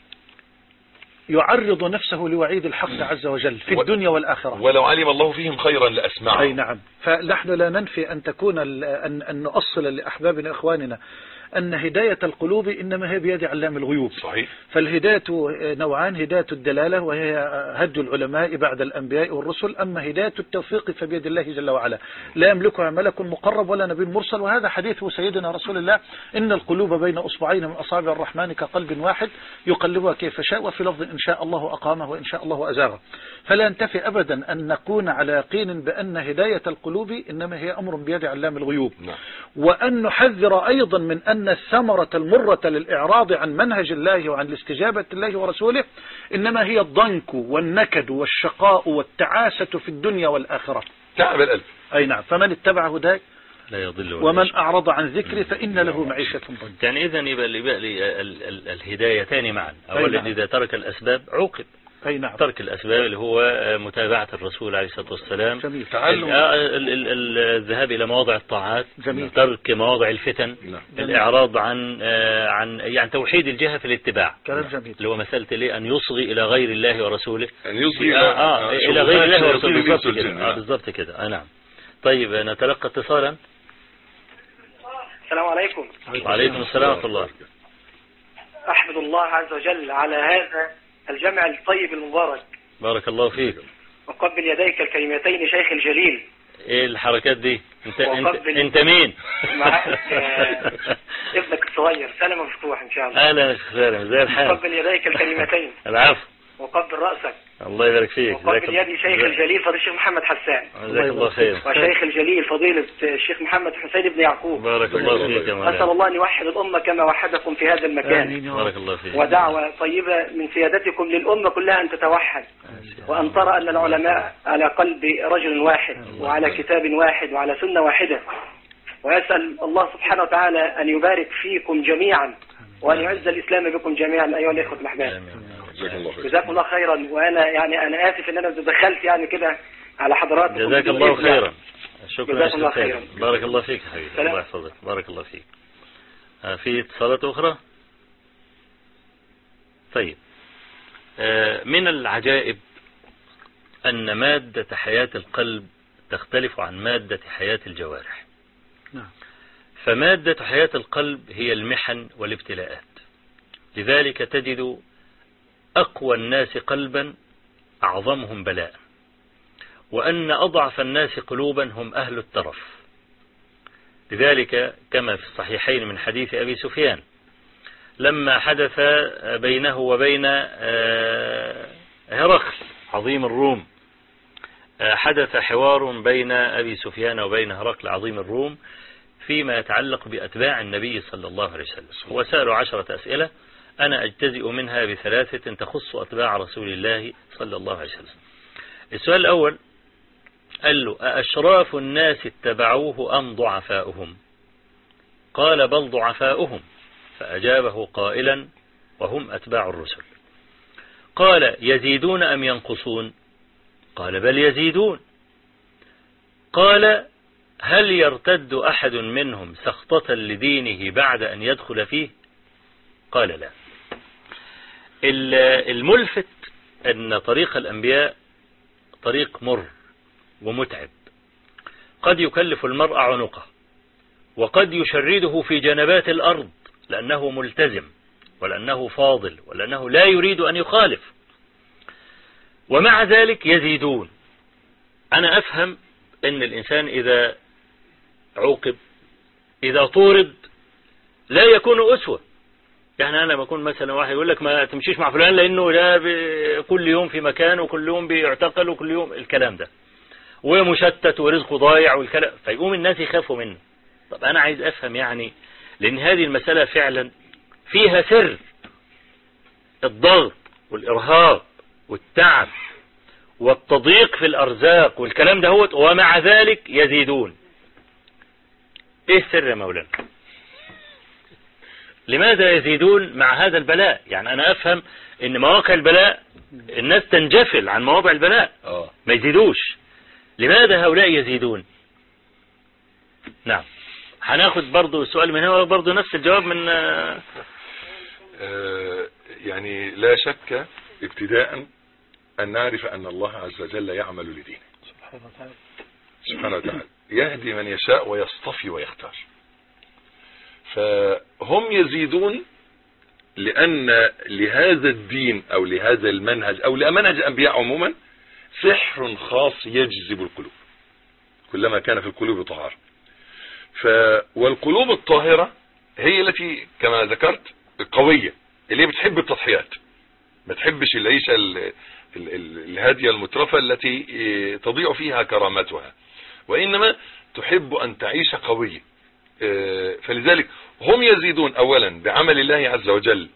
يعرض نفسه لوعيد الحق عز وجل في الدنيا والآخرة. ولو علم الله فيهم خيرا لأسمعهم. أي نعم. فنحن لا ننفي أن تكون أن, أن نؤصل لأحبابنا إخواننا أن هداية القلوب إنما هي بيد علام الغيوب. صحيح. فالهداية نوعان: هداية الدلالة وهي هدي العلماء بعد الأنبياء والرسل، أما هداية التوفيق فبيد الله جل وعلا، لا يملكها ملك مقرب ولا نبي مرسل. وهذا حديث سيدنا رسول الله: إن القلوب بين أصبعين من أصابع الرحمن كقلب واحد يقلبها كيف شاء، وفي لفظ إن شاء الله أقامه وإن شاء الله أزاغه. فلا ينتفي أبدا أن نكون على يقين بأن هداية القلوب إنما هي أمر بيد علام الغيوب. نعم. وأن نحذر أيضا من أن الثمرة المرة للإعراض عن منهج الله وعن الاستجابة الله ورسوله إنما هي الضنك والنكد والشقاء والتعاسة في الدنيا والآخرة. تعب القلب. أي نعم. فمن اتبع هداي لا يضل ومن أعرض عن ذكري فإن له معيشة ضنكا. يعني إذن يبقى الهدايتان معا. أولا نعم. إذا ترك الأسباب عوقب. أي نعم. ترك الأسباب اللي هو متابعة الرسول عليه الصلاة والسلام، جميل. الذهاب إلى مواضع الطاعات، جميل. ترك مواضع الفتن، نعم. الإعراض عن عن يعني توحيد الجهة في الاتباع، كلام جميل. اللي هو مسألة ليه أن يصغي إلى غير الله ورسوله، أن يصغي آه آه إلى غير الله ورسوله. بالضبط كده. آه بالضبط كده. آه نعم. طيب نتلقى اتصالا. السلام عليكم. وعليكم السلام ورحمة الله. أحمد الله عز وجل على هذا الجمع الطيب المبارك. بارك الله فيك. وقبل يديك الكلمتين شيخ الجليل. ايه الحركات دي؟ انت انت, انت مين؟ معك ابنك الصغير سلام مفتوح ان شاء الله. اهلا سلام، زي الحال. وقبل يديك الكلمتين. العفو. وقبل رأسك. الله يبارك فيك. وقبل يدي شيخ الجليل فضيلة الشيخ محمد حسان. جزاك الله خير. وشيخ الجليل فضيلة الشيخ محمد حسين بن يعقوب. بارك الله فيك يا مولانا. أسأل الله أن يوحد الأمة كما وحدكم في هذا المكان. بارك الله فيك. ودعوة طيبة من سيادتكم للأمة كلها أن تتوحد، وأن ترى أن العلماء على قلب رجل واحد وعلى كتاب واحد وعلى سنة واحدة. ويسأل الله سبحانه وتعالى أن يبارك فيكم جميعا وأن يعز الإسلام بكم جميعا أيها الإخوة الأحباب. جزاكم الله خيرا. وأنا يعني أنا آسف أن أنا دخلت يعني كده على حضراتكم. جزاك الله خيرا. شكرا جزاك الله خيرا. بارك الله فيك حبيبي. الله يحفظك. بارك الله فيك. في اتصالات أخرى؟ طيب، من العجائب أن مادة حياة القلب تختلف عن مادة حياة الجوارح. نعم. فمادة حياة القلب هي المحن والابتلاءات، لذلك تجد أقوى الناس قلبا أعظمهم بلاء، وأن أضعف الناس قلوبا هم أهل الترف. لذلك كما في الصحيحين من حديث أبي سفيان لما حدث بينه وبين هرقل عظيم الروم، حدث حوار بين أبي سفيان وبين هرقل عظيم الروم فيما يتعلق بأتباع النبي صلى الله عليه وسلم، وسألوا عشرة أسئلة أنا أجتزئ منها بثلاثة تخص أتباع رسول الله صلى الله عليه وسلم. السؤال الأول قال له: أأشراف الناس اتبعوه أم ضعفاؤهم؟ قال: بل ضعفاؤهم. فأجابه قائلا: وهم أتباع الرسل. قال: يزيدون أم ينقصون؟ قال: بل يزيدون. قال: هل يرتد أحد منهم سخطة لدينه بعد أن يدخل فيه؟ قال: لا. الملفت أن طريق الأنبياء طريق مر ومتعب، قد يكلف المرء عنقه، وقد يشرده في جنبات الأرض لأنه ملتزم ولأنه فاضل ولأنه لا يريد أن يخالف، ومع ذلك يزيدون. أنا أفهم أن الإنسان إذا عوقب، إذا طورد، لا يكون أسوة. يعني أنا بكون مثلا واحد يقول لك ما تمشيش مع فلان لأنه لا كل يوم في مكان وكل يوم بيعتقل وكل يوم الكلام ده ومشتت ورزقه ضايع والكلام، فيقوم الناس يخافوا منه. طب أنا عايز أفهم، يعني لأن هذه المسألة فعلا فيها سر الضغط والإرهاق والتعب والتضييق في الأرزاق والكلام ده هو، ومع ذلك يزيدون. إيه السر يا مولانا؟ لماذا يزيدون مع هذا البلاء؟ يعني أنا أفهم إن مواقع البلاء الناس تنجفل عن مواضع البلاء آه. ما يزيدوش. لماذا هؤلاء يزيدون؟ نعم، هناخد برضو السؤال من هنا برضو نفس الجواب من آه يعني لا شك ابتداء أن نعرف أن الله عز وجل يعمل لدينه سبحانه وتعالى، يهدي من يشاء ويصطفي ويختار. فهم يزيدون لأن لهذا الدين أو لهذا المنهج أو لمنهج الأنبياء عموما سحر خاص يجذب القلوب كلما كان في القلوب طهارة. ف والقلوب الطاهرة هي التي كما ذكرت القوية، اللي هي بتحب التضحيات، ما تحبش العيشة الهادية المترفة التي تضيع فيها كرامتها، وإنما تحب أن تعيش قوية. فلذلك هم يزيدون أولا بعمل الله عز وجل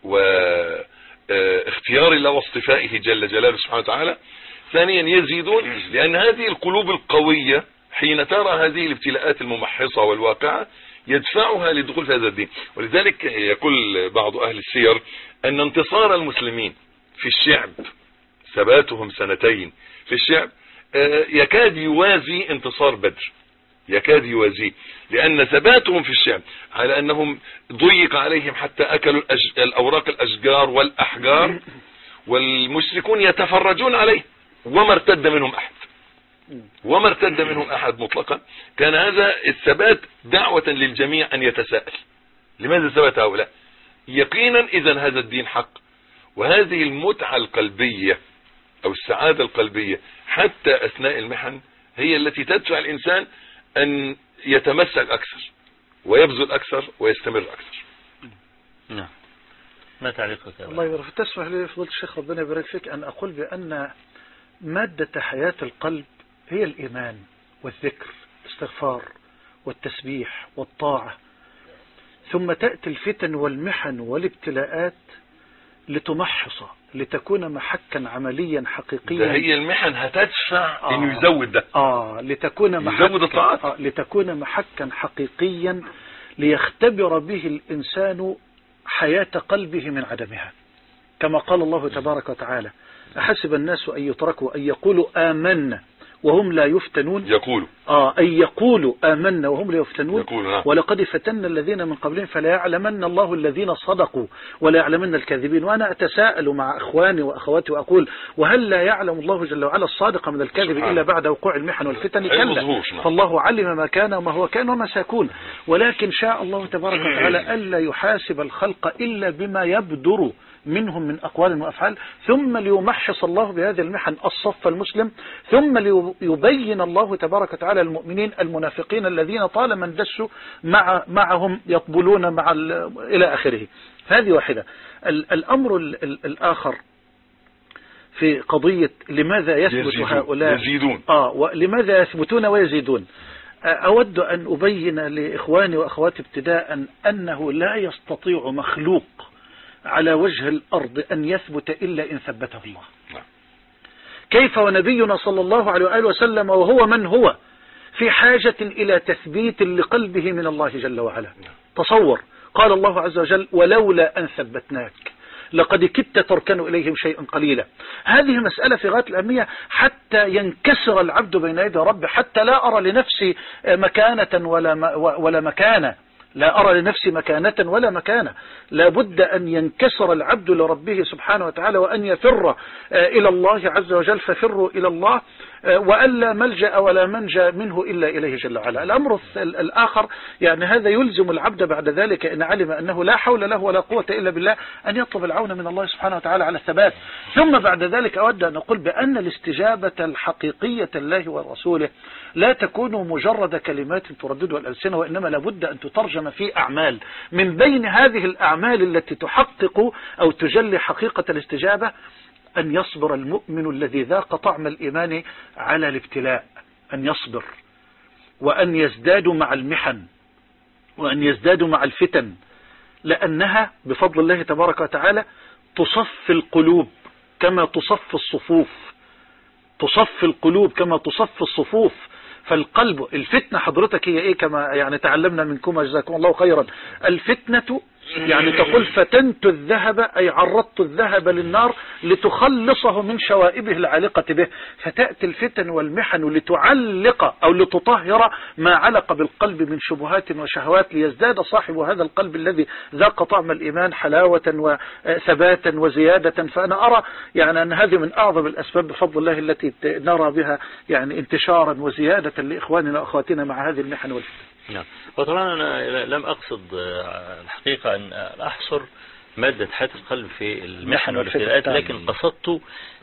واختيار الله واصطفائه جل جلاله سبحانه وتعالى. ثانيا يزيدون لأن هذه القلوب القوية حين ترى هذه الابتلاءات الممحصة والواقعة يدفعها لدخول في هذا الدين. ولذلك يقول بعض أهل السير أن انتصار المسلمين في الشعب، ثباتهم سنتين في الشعب، يكاد يوازي انتصار بدر، يكاد يوازيه، لأن ثباتهم في الشعب على أنهم ضيق عليهم حتى أكلوا الأوراق الأشجار والأحجار والمشركون يتفرجون عليه وما ارتد منهم أحد وما ارتد منهم أحد مطلقا. كان هذا الثبات دعوة للجميع أن يتساءل لماذا ثبت هؤلاء؟ يقينا إذن هذا الدين حق. وهذه المتعة القلبية أو السعادة القلبية حتى أثناء المحن هي التي تدفع الإنسان أن يتمسك أكثر ويبذل أكثر ويستمر أكثر. نعم، ما تعليقك يا الله يبارك فيك؟ تسمح لي فضيلة الشيخ ربنا يبارك فيك أن أقول بأن مادة حياة القلب هي الإيمان والذكر والاستغفار والتسبيح والطاعة، ثم تأتي الفتن والمحن والابتلاءات لتمحص لتكون محكا عمليا حقيقيا. ده هي المحن هتدفع آه انه يزود ده اه لتكون محكا آه لتكون محكا حقيقيا ليختبر به الإنسان حياة قلبه من عدمها، كما قال الله تبارك وتعالى: أحسب الناس أن يتركوا أن يقولوا آمنا وهم لا يفتنون. يقولوا آه أن يقولوا آمنا وهم لا يفتنون. يقولوا. ولقد فتنا الذين من قبلهم فلا يعلمن الله الذين صدقوا ولا يعلمن الكاذبين. وأنا أتساءل مع إخواني وأخواتي وأقول: وهل لا يعلم الله جل وعلا الصادق من الكاذب إلا بعد وقوع المحن والفتن؟ كلا، فالله علم ما كان وما هو كان وما سيكون. ولكن شاء الله تبارك وتعالى ألا يحاسب الخلق إلا بما يبدر منهم من أقوال وأفعال، ثم ليمحص الله بهذه المحن الصف المسلم، ثم ليبين الله تبارك وتعالى المؤمنين المنافقين الذين طالما اندسوا مع معهم يقبلون مع إلى آخره. هذه واحدة. الأمر الآخر في قضية لماذا يثبت يزيدون. هؤلاء يزيدون. آه ولماذا يثبتون ويزيدون؟ أود أن أبين لإخواني وأخواتي ابتداء أنه لا يستطيع مخلوق على وجه الأرض أن يثبت إلا إن ثبته الله. كيف ونبينا صلى الله عليه وآله وسلم وهو من هو في حاجة إلى تثبيت لقلبه من الله جل وعلا. تصور قال الله عز وجل ولولا أن ثبتناك لقد كدت تركن إليهم شيئا قليلا. هذه مسألة في غاية الأهمية حتى ينكسر العبد بين يدي ربه، حتى لا أرى لنفسي مكانة ولا ولا مكانة لا أرى لنفسي مكانة ولا مكانة. لا بد أن ينكسر العبد لربه سبحانه وتعالى وأن يفر إلى الله عز وجل، ففروا إلى الله وأن لا ملجأ ولا منجا منه إلا إليه جل وعلا. الأمر الآخر يعني هذا يلزم العبد بعد ذلك إن علم أنه لا حول له ولا قوة إلا بالله أن يطلب العون من الله سبحانه وتعالى على الثبات. ثم بعد ذلك أود أن أقول بأن الاستجابة الحقيقية لله ورسوله لا تكون مجرد كلمات ترددها الألسنة، وإنما لابد أن تترجم في أعمال. من بين هذه الأعمال التي تحقق أو تجلي حقيقة الاستجابة أن يصبر المؤمن الذي ذاق طعم الإيمان على الابتلاء، أن يصبر وأن يزداد مع المحن وأن يزداد مع الفتن، لأنها بفضل الله تبارك وتعالى تصف القلوب كما تصف الصفوف، تصف القلوب كما تصف الصفوف. فالقلب الفتنة حضرتك هي ايه كما يعني تعلمنا منكم جزاكم الله خيرا. الفتنة يعني تقول فتنت الذهب أي عرضت الذهب للنار لتخلصه من شوائبه العالقة به. فتأتي الفتن والمحن لتعلق أو لتطهر ما علق بالقلب من شبهات وشهوات، ليزداد صاحب هذا القلب الذي ذاق طعم الإيمان حلاوة وثباتا وزيادة. فأنا أرى يعني أن هذه من أعظم الأسباب بفضل الله التي نرى بها يعني انتشارا وزيادة لإخواننا وأخواتنا مع هذه المحن والفتن. نعم. وطبعا أنا لم أقصد الحقيقة أن أحصر مادة حياة القلب في المحن والابتلاءات، لكن قصدت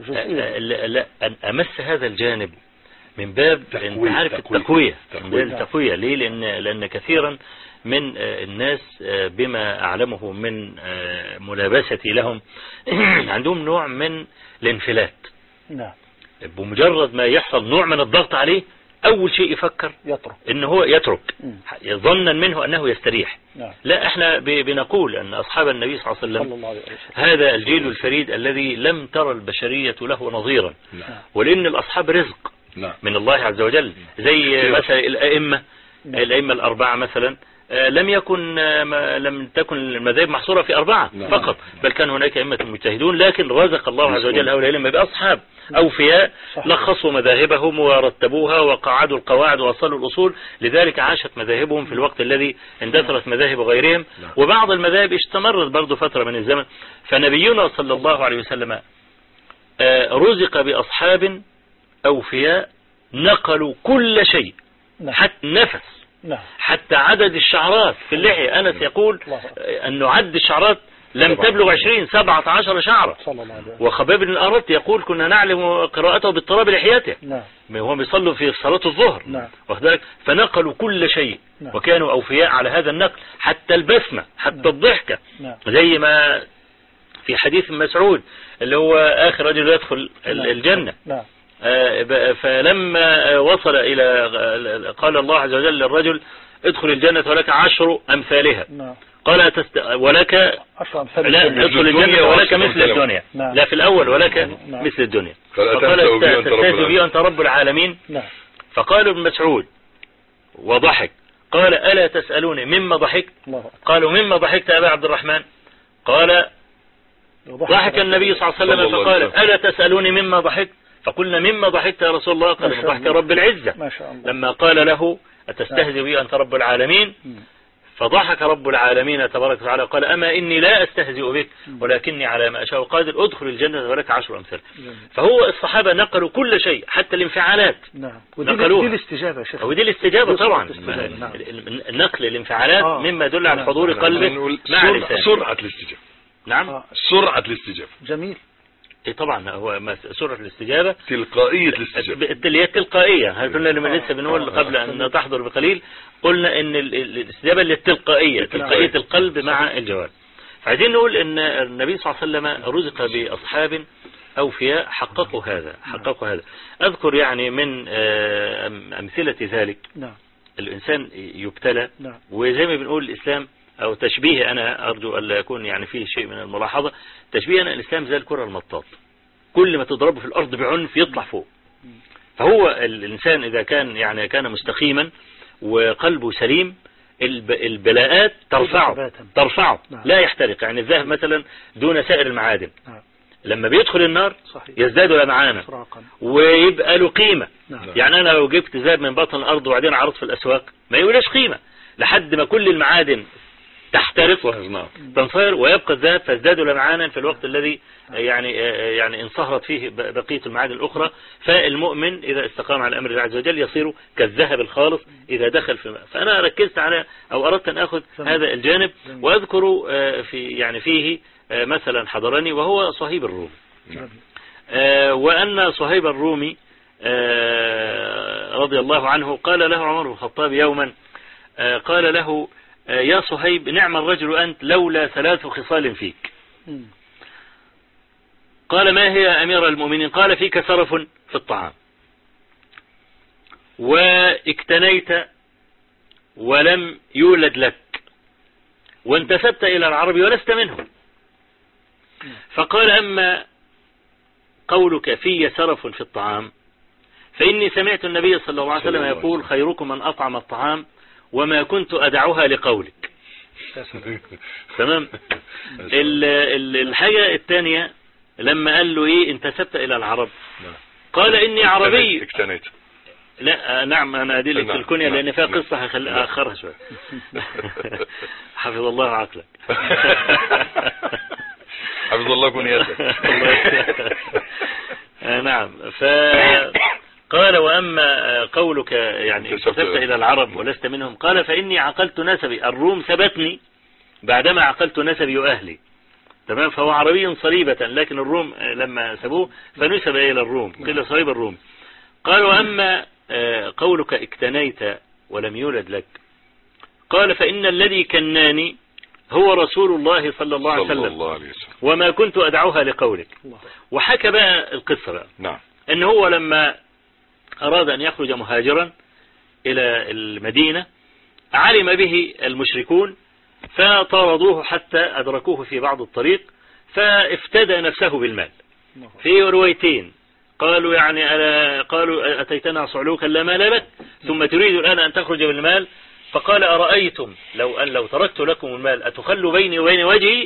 أن أمس هذا الجانب من باب أنت عارف التقوية. التقوية ليه؟ لأن, لأن كثيرا من الناس بما أعلمه من ملابستي لهم عندهم نوع من الانفلات. نعم. بمجرد ما يحصل نوع من الضغط عليه أول شيء يفكر يترك إن هو يترك ظنا منه أنه يستريح. نعم. لا، احنا بنقول أن أصحاب النبي صلى الله عليه وسلم هذا الجيل الفريد الذي لم ترى البشرية له نظيرا. نعم. ولأن الأصحاب رزق نعم. من الله عز وجل، زي مثلا الأئمة نعم. الأئمة الأربعة مثلا لم يكن لم تكن المذاهب محصورة في أربعة نعم. فقط، بل كان هناك أئمة مجتهدون، لكن رزق الله عز وجل هؤلاء الأئمة بأصحاب أوفياء لخصوا مذاهبهم ورتبوها وقعدوا القواعد ووصلوا الأصول. لذلك عاشت مذاهبهم في الوقت الذي اندثرت مذاهب غيرهم، وبعض المذاهب استمرت برضو فترة من الزمن. فنبينا صلى الله عليه وسلم رزق بأصحاب أوفياء نقلوا كل شيء حتى النفس، حتى عدد الشعرات في اللحية. أنس يقول أنه عد الشعرات لم تبلغ عشرين سبعة عشر شعرة. وخباب بن الأرت يقول كنا نعلم قراءته باضطراب لحياته. نعم. وهم بيصلوا في صلاة الظهر. نعم. وذلك فنقلوا كل شيء. نعم. وكانوا أوفياء على هذا النقل، حتى البسمة حتى نعم. الضحكة. نعم. زي ما في حديث مسعود اللي هو آخر رجل يدخل نعم. الجنة. نعم. فلما وصل إلى قال الله عز وجل للرجل ادخل الجنة ولك عشر أمثالها. نعم. قال تست... ولك لا ادخل الجنة ولك مثل الدنيا. نعم. لا في الأول ولك نعم. مثل الدنيا. فقال تستهزئ بي أنت رب العالمين. نعم. فقال ابن مسعود وضحك قال ألا تسألوني مما ضحكت؟ قالوا مما ضحكت يا أبا عبد الرحمن؟ قال ضحك النبي صلى الله عليه وسلم فقال ألا تسألوني مما ضحكت؟ فقلنا مما ضحكت يا رسول الله؟ قال ضحك رب العزة. ما شاء الله. لما قال له أتستهزئ بي أنت رب العالمين؟ فضحك رب العالمين تبارك وتعالى قال أما إني لا أستهزئ بك ولكني على ما أشاء قادر أدخل الجنة ولك عشر أمثال. فهو الصحابة نقلوا كل شيء حتى الانفعالات. نعم. نقلوها. ودي الاستجابة يا شيخ. ودي الاستجابة طبعا. نعم. نقل الانفعالات آه. مما يدل على حضور قلبه مع لسانه. سرعة الاستجابة. نعم. آه. سرعة الاستجابة. جميل. ايه طبعا هو سرعة الاستجابة تلقائية الاستجابة. هي التلقائية. قلنا لما لسه بنقول قبل أن تحضر بقليل قلنا ان الاستجابة اللي التلقائية تلقائية القلب مع الجواب. فعايزين نقول ان النبي صلى الله عليه وسلم رزق بأصحاب أوفياء حققوا هذا حققوا هذا. أذكر يعني من أمثلة ذلك. نعم. الإنسان يبتلى نعم. وزي ما بنقول الإسلام أو تشبيه أنا أرجو أن لا يكون يعني فيه شيء من الملاحظة. تشبيه أنا الإسلام زي الكرة المطاط، كل ما تضربه في الأرض بعنف يطلع فوق. فهو الإنسان إذا كان يعني كان مستقيما وقلبه سليم البلاءات ترفعه ترفعه لا يحترق. يعني الذهب مثلا دون سائر المعادن لما بيدخل النار يزداد لمعانا ويبقى له قيمة. يعني أنا لو جبت ذهب من بطن الأرض وبعدين عرض في الأسواق ما يقولش قيمة لحد ما كل المعادن تحترق تنصهر ويبقى الذهب فازداد لمعانا في الوقت الذي يعني يعني انصهرت فيه بقية المعادن الأخرى. فالمؤمن إذا استقام على أمر الله عز وجل يصير كالذهب الخالص إذا دخل في ماء. فأنا ركزت على أو أردت أن أخذ هذا الجانب وأذكر في يعني فيه مثلا حضرني وهو صهيب الرومي. وأن صهيب الرومي رضي الله عنه قال له عمر بن الخطاب يوما قال له يا صهيب نعم الرجل أنت لولا ثلاث خصال فيك. قال ما هي أمير المؤمنين؟ قال فيك سرف في الطعام واكتنيت ولم يولد لك وانتسبت إلى العرب ولست منهم. فقال أما قولك في سرف في الطعام فإني سمعت النبي صلى الله عليه وسلم يقول خيركم من أطعم الطعام وما كنت أدعوها لقولك. تمام. الحاجة الثانية لما قال له إيه انتسبت إلى العرب قال إني عربي. اكتنيت. لا نعم أنا أدلك في الكنية لأن فيها قصة هخليها أخرها شوية. حفظ الله عقلك. حفظ الله كنيتك. نعم. فقال وأما قولك يعني انتسبت إلى العرب ولست منهم قال فإني عقلت نسبي الروم سبتني بعدما عقلت نسبي وأهلي. تمام. فهو عربي صليبة لكن الروم لما سبوه فنسب إلى الروم قيل صليب الروم. قال وأما قولك اكتنيت ولم يولد لك قال فإن الذي كناني هو رسول الله صلى الله عليه وسلم وما كنت أدعوها لقولك. وحكى بقى القصة بقى نعم أنه هو لما أراد أن يخرج مهاجرا إلى المدينة علم به المشركون فطاردوه حتى أدركوه في بعض الطريق فافتدى نفسه بالمال. في روايتين قالوا يعني قالوا أتيتنا صعلوكا لا مال لك ثم تريد الآن أن تخرج بالمال. فقال أرأيتم لو أن لو تركت لكم المال أتخلوا بيني وبين وجهي.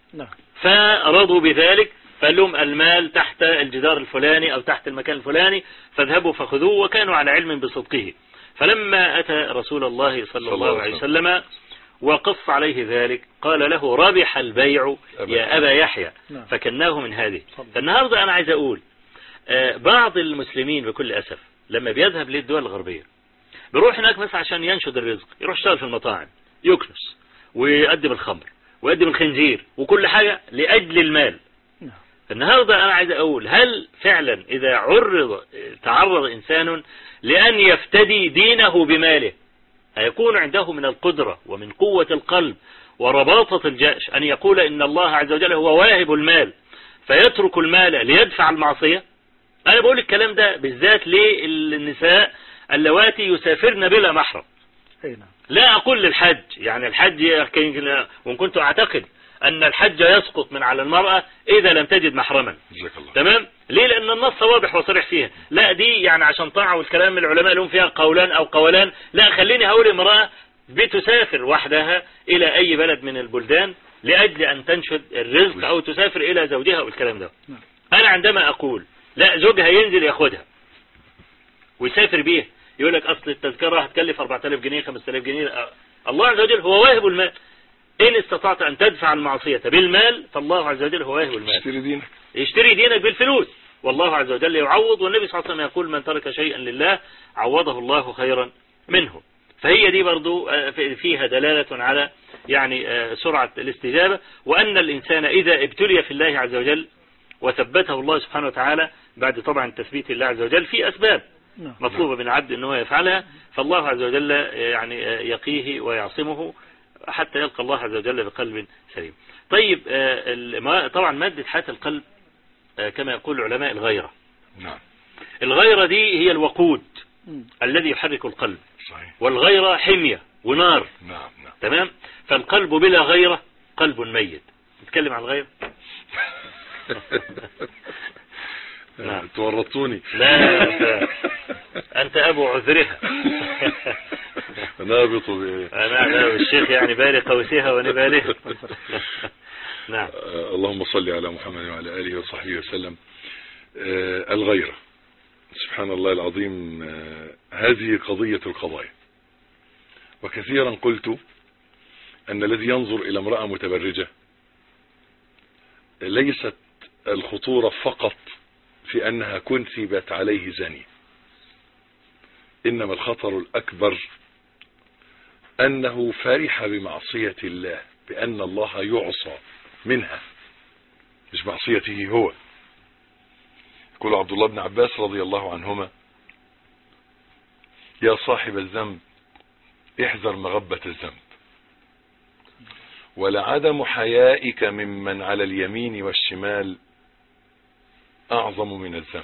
فرضوا بذلك فقال لهم المال تحت الجدار الفلاني أو تحت المكان الفلاني فاذهبوا فخذوه وكانوا على علم بصدقه. فلما أتى رسول الله صلى الله عليه وسلم وقص عليه ذلك قال له ربح البيع يا أبا يحيى فكناه من هذه. فالنهاردة أنا عايز أقول بعض المسلمين بكل أسف لما بيذهب للدول الغربية بيروح هناك مثلا عشان ينشد الرزق يروح يشتغل في المطاعم يكنس ويقدم الخمر ويقدم الخنزير وكل حاجة لأجل المال. النهاردة أنا عايز أقول هل فعلا إذا عرض تعرض إنسان لأن يفتدي دينه بماله هيكون عنده من القدرة ومن قوة القلب ورباطة الجأش أن يقول إن الله عز وجل هو واهب المال فيترك المال ليدفع المعصية؟ أنا بقول الكلام ده بالذات للنساء اللواتي يسافرن بلا محرم. لا أقول للحج يعني الحج وإن كنت أعتقد أن الحج يسقط من على المرأة إذا لم تجد محرما. تمام. ليه؟ لأن النص واضح وصريح فيها. لا دي يعني عشان طاعة والكلام من العلماء لهم فيها قولان أو قولان. لا خليني هقول امرأة بتسافر وحدها إلى أي بلد من البلدان لأجل أن تنشد الرزق أو تسافر إلى زوجها والكلام ده. أنا عندما أقول لا زوجها ينزل ياخدها ويسافر بيها يقول لك أصل التذكرة هتكلف أربعة آلاف جنيه خمسة آلاف جنيه. الله عز وجل هو واهب المال. إن استطعت أن تدفع المعصية بالمال فالله عز وجل هو واهب المال. اشتري دينك اشتري دينك بالفلوس والله عز وجل يعوض. والنبي صلى الله عليه وسلم يقول من ترك شيئا لله عوضه الله خيرا منه. فهي دي برضو فيها دلالة على يعني سرعة الاستجابة وأن الإنسان إذا ابتلي في الله عز وجل وثبته الله سبحانه وتعالى بعد طبعا تثبيت الله عز وجل في أسباب مطلوبة من العبد أنه يفعلها فالله عز وجل يعني يقيه ويعصمه حتى يلقى الله عز وجل بقلب سليم. طيب طبعا مادة حياة القلب كما يقول العلماء الغيرة. نعم. الغيرة دي هي الوقود الذي يحرك القلب. صحيح. والغيرة حمية ونار. نعم نعم. تمام. فالقلب بلا غيرة قلب ميت. نتكلم عن الغيرة. نعم. تورطوني. لا أنت, أنت أبو عذرها. نابط بإيه؟ أنا الشيخ يعني باري قوسها ونبالها. نعم. اللهم صل على محمد وعلى آله وصحبه وسلم. آه الغيرة، سبحان الله العظيم. آه هذه قضية القضايا. وكثيرا قلت أن الذي ينظر إلى امرأة متبرجة ليست الخطورة فقط في أنها كنثبت عليه زانية، إنما الخطر الأكبر أنه فرح بمعصية الله، بأن الله يعصى منها مش معصيته هو. يقول عبد الله بن عباس رضي الله عنهما: يا صاحب الذنب احذر مغبة الذنب، ولعدم حيائك ممن على اليمين والشمال أعظم من الذنب،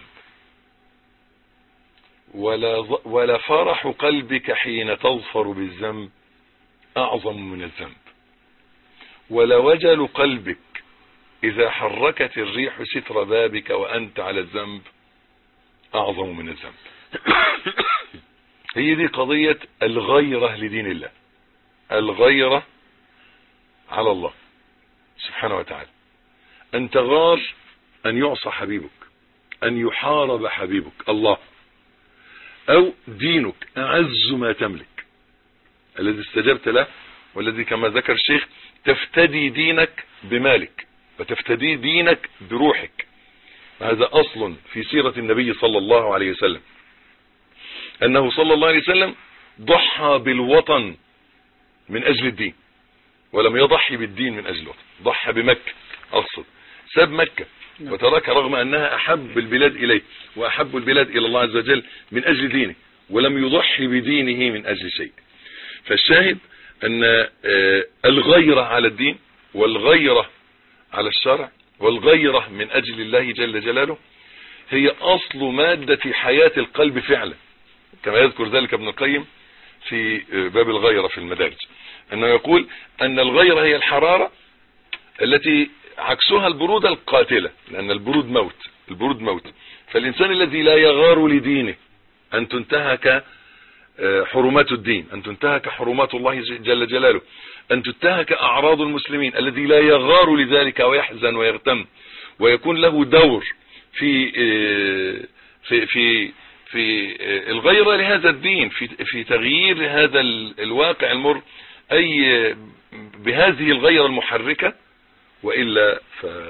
ولا, ولا فرح قلبك حين تظفر بالذنب أعظم من الذنب، ولا وجل قلبك إذا حركت الريح ستر بابك وأنت على الذنب أعظم من الذنب. هي دي قضية الغيرة لدين الله، الغيرة على الله سبحانه وتعالى، أن تغار أن يعصى حبيبك، أن يحارب حبيبك الله، أو دينك أعز ما تملك الذي استجبت له، والذي كما ذكر الشيخ تفتدي دينك بمالك وتفتدي دينك بروحك. هذا أصل في سيرة النبي صلى الله عليه وسلم، أنه صلى الله عليه وسلم ضحى بالوطن من أجل الدين، ولم يضحي بالدين من أجل الوطن، ضحى بمكة أقصد، ساب مكة وترك رغم أنها أحب البلاد إليه وأحب البلاد إلى الله عز وجل من أجل دينه، ولم يضحي بدينه من أجل شيء. فالشاهد أن الغيرة على الدين والغيرة على الشرع والغيرة من أجل الله جل جلاله هي أصل مادة حياة القلب فعلا، كما يذكر ذلك ابن القيم في باب الغيرة في المدارج، أنه يقول أن الغيرة هي الحرارة التي عكسها البرودة القاتلة، لأن البرود موت، البرود موت. فالإنسان الذي لا يغار لدينه أن تنتهك حرمات الدين، أن تنتهك حرمات الله جل جلاله، أن تنتهك أعراض المسلمين، الذي لا يغار لذلك ويحزن ويغتم ويكون له دور في في في في الغيرة لهذا الدين، في في تغيير هذا الواقع المر، أي بهذه الغيرة المحركة، وإلا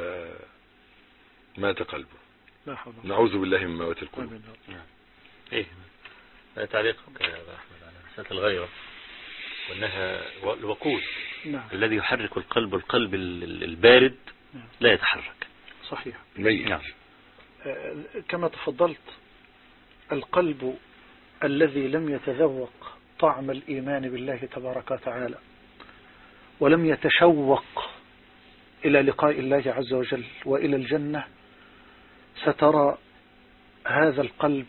فمات قلبه. نعوذ بالله من موت القلوب. ايه تعليقك يا أبا أحمد على مسألة الغيرة وأنها الوقود الذي يحرك القلب، القلب البارد لا يتحرك. صحيح. نعم. كما تفضلت، القلب الذي لم يتذوق طعم الإيمان بالله تبارك وتعالى ولم يتشوق إلى لقاء الله عز وجل وإلى الجنة، سترى هذا القلب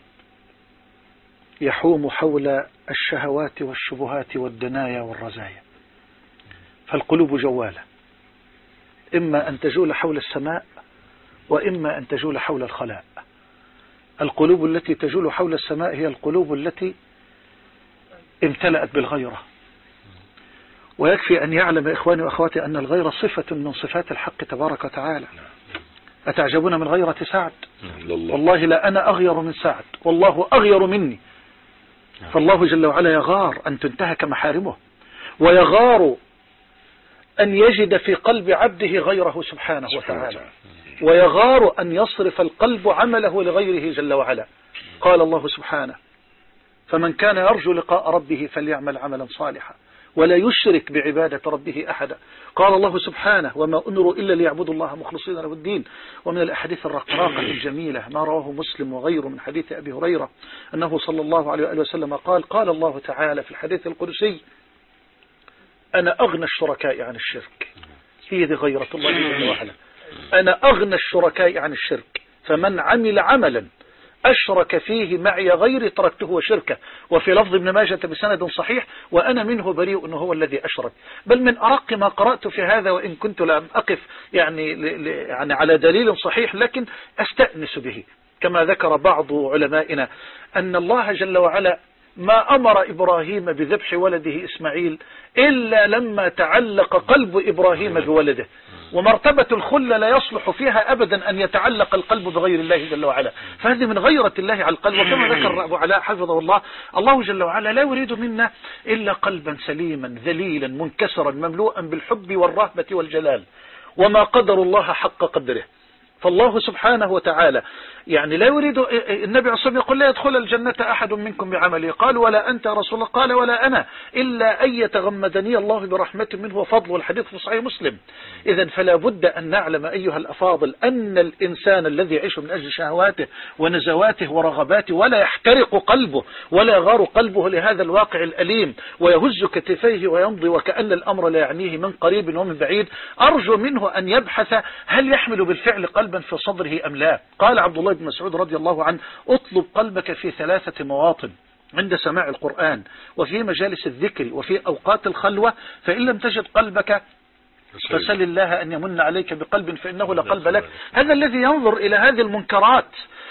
يحوم حول الشهوات والشبهات والدنايا والرزايا. فالقلوب جوالة، إما أن تجول حول السماء وإما أن تجول حول الخلاء. القلوب التي تجول حول السماء هي القلوب التي امتلأت بالغيرة. ويكفي أن يعلم إخواني وأخواتي أن الغيرة صفة من صفات الحق تبارك وتعالى. أتعجبون من غيرة سعد؟ والله لا أنا أغير من سعد، والله أغير مني. فالله جل وعلا يغار أن تنتهك محارمه، ويغار أن يجد في قلب عبده غيره سبحانه وتعالى، ويغار أن يصرف القلب عمله لغيره جل وعلا. قال الله سبحانه: فمن كان يرجو لقاء ربه فليعمل عملا صالحا ولا يشرك بعبادة ربه أحدا. قال الله سبحانه: وما أمروا إلا ليعبدوا الله مخلصين له الدين. ومن الأحاديث الرقراقة الجميلة ما رواه مسلم وغيره من حديث أبي هريرة أنه صلى الله عليه وآله وسلم قال: قال الله تعالى في الحديث القدسي: أنا أغنى الشركاء عن الشرك. هي دي غيرة الله جل وعلا. أنا أغنى الشركاء عن الشرك، فمن عمل عملا أشرك فيه معي غيري تركته وشركه. وفي لفظ ابن ماجة بسند صحيح وأنا منه بريء أنه هو الذي أشرك. بل من أرق ما قرأت في هذا، وإن كنت لم أقف يعني, يعني على دليل صحيح، لكن أستأنس به، كما ذكر بعض علمائنا أن الله جل وعلا ما أمر إبراهيم بذبح ولده إسماعيل إلا لما تعلق قلب إبراهيم بولده. ومرتبة الخلة لا يصلح فيها أبدا أن يتعلق القلب بغير الله جل وعلا، فهذه من غيرة الله على القلب. وكما ذكر أبو علاء حفظه الله، الله جل وعلا لا يريد منا إلا قلبا سليما ذليلا منكسرا مملوءا بالحب والرهبة والجلال، وما قدر الله حق قدره. فالله سبحانه وتعالى يعني لا يريد. النبي عليه الصلاة والسلام يقول لا يدخل الجنة أحد منكم بعمله، قال ولا أنت يا رسول الله؟ قال ولا أنا، إلا أن يتغمدني الله برحمة منه وفضل. والحديث في صحيح مسلم. إذا فلا بد أن نعلم أيها الأفاضل أن الإنسان الذي يعيش من أجل شهواته ونزواته ورغباته ولا يحترق قلبه ولا يغار قلبه لهذا الواقع الأليم ويهز كتفيه ويمضي وكأن الأمر لا يعنيه من قريب ومن بعيد، أرجو منه أن يبحث هل يحمل بالفعل قلبا في صدره أم لا. قال عبد الله بن مسعود رضي الله عنه اطلب قلبك في ثلاثة مواطن: عند سماع القرآن، وفي مجالس الذكر، وفي أوقات الخلوة، فإن لم تجد قلبك فسل الله أن يمن عليك بقلب فإنه لقلب لك. هذا الذي ينظر إلى هذه المنكرات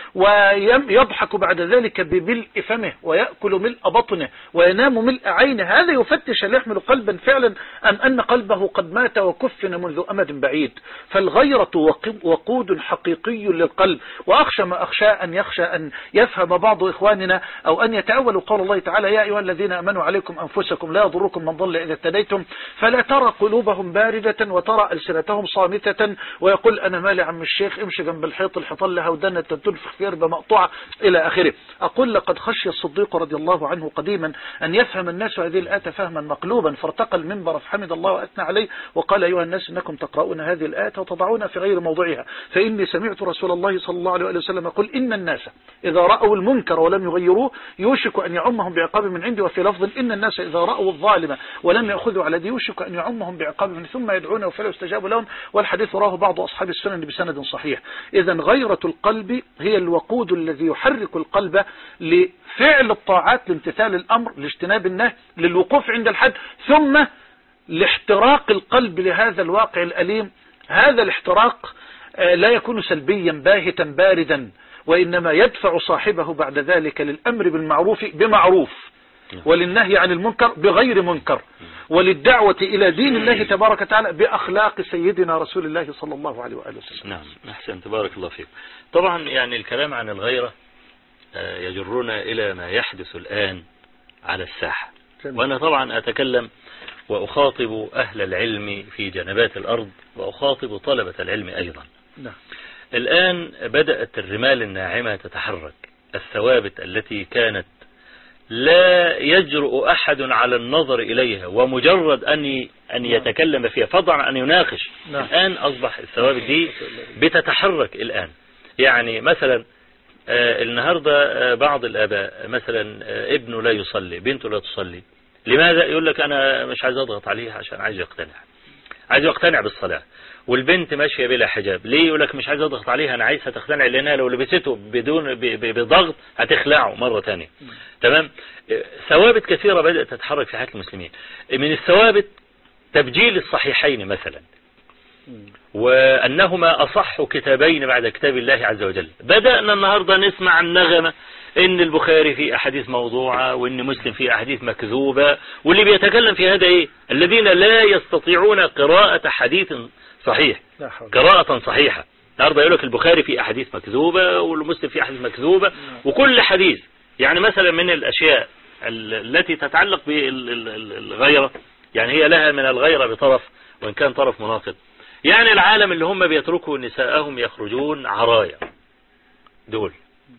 ويضحك بعد ذلك بملء فمه ويأكل ملء بطنه وينام ملء عينه، هذا يفتش هل يحمل قلبا فعلا أم أن قلبه قد مات وكفن منذ أمد بعيد. فالغيرة وقود حقيقي للقلب. وأخشى ما أخشى أن يخشى أن يفهم بعض إخواننا أو أن يتأولوا قول الله تعالى يا أيها الذين أمنوا عليكم أنفسكم لا يضركم من ضل إذا اهتديتم، فلا ترى قلوبهم باردة وترى ألسنتهم صامتة ويقول أنا مالي عم الشيخ امشي جنب الحيط الحيطان لها ودنة تنفخ في ربة مقطوعة إلى آخره. أقول لقد خشي الصديق رضي الله عنه قديما أن يفهم الناس هذه الآية فهما مقلوبا، فارتقى المنبر فحمد الله وأثنى عليه وقال أيها الناس إنكم تقرؤون هذه الآية وتضعونها في غير موضعها، فإني سمعت رسول الله صلى الله عليه وسلم يقول إن الناس إذا رأوا المنكر ولم يغيروه يوشك أن يعمهم بعقاب من عنده. وفي لفظ إن الناس إذا رأوا الظالم ولم يأخذوا على دي يوشك أن يعمهم بعقاب من ثم يدعونه فلا يستجاب لهم. والحديث راه بعض أصحاب السنن بسند صحيح. إذا غيرة القلب هي الوقود الذي يحرك القلب لفعل الطاعات، لامتثال الأمر، لاجتناب النهي، للوقوف عند الحد، ثم لاحتراق القلب لهذا الواقع الأليم. هذا الاحتراق لا يكون سلبيا باهتا باردا، وإنما يدفع صاحبه بعد ذلك للأمر بالمعروف بمعروف، وللنهي عن المنكر بغير منكر، وللدعوة إلى دين الله تبارك وتعالى بأخلاق سيدنا رسول الله صلى الله عليه وآله وسلم. نعم، أحسن، تبارك الله فيك. طبعا يعني الكلام عن الغيرة يجرنا إلى ما يحدث الآن على الساحة، وأنا طبعا أتكلم وأخاطب أهل العلم في جنبات الأرض وأخاطب طلبة العلم أيضا. نعم. الآن بدأت الرمال الناعمة تتحرك، الثوابت التي كانت لا يجرؤ أحد على النظر إليها ومجرد أن أن يتكلم فيها فضلا أن يناقش. نعم. الآن أصبح الثوابت دي بتتحرك الآن. يعني مثلا آه النهاردة آه بعض الآباء مثلا آه ابنه لا يصلي، بنته لا تصلي، لماذا؟ يقول لك أنا مش عايز أضغط عليه عشان عايز يقتنع، عايز يقتنع بالصلاة. والبنت ماشية بلا حجاب، ليه؟ يقول لك مش عايز أضغط عليها، أنا عايزها تقتنع، لأنها لو لبسته بدون بضغط هتخلعه مرة تانية. تمام. ثوابت كثيرة بدأت تتحرك في حياة المسلمين. من الثوابت تبجيل الصحيحين مثلا، وأنهما أصح كتابين بعد كتاب الله عز وجل. بدأنا النهاردة نسمع عن نغمة إن البخاري في أحاديث موضوعة، وإن مسلم في أحاديث مكذوبة، واللي بيتكلم في هذا إيه؟ الذين لا يستطيعون قراءة حديث صحيح، قراءة صحيحة. النهاردة يقول لك البخاري في أحاديث مكذوبة والمسلم في أحاديث مكذوبة، وكل حديث يعني مثلا من الأشياء التي تتعلق بالغيرة، يعني هي لها من الغيرة بطرف وإن كان طرف مناقض. يعني العالم اللي هم بيتركوا نساءهم يخرجون عرايا دول،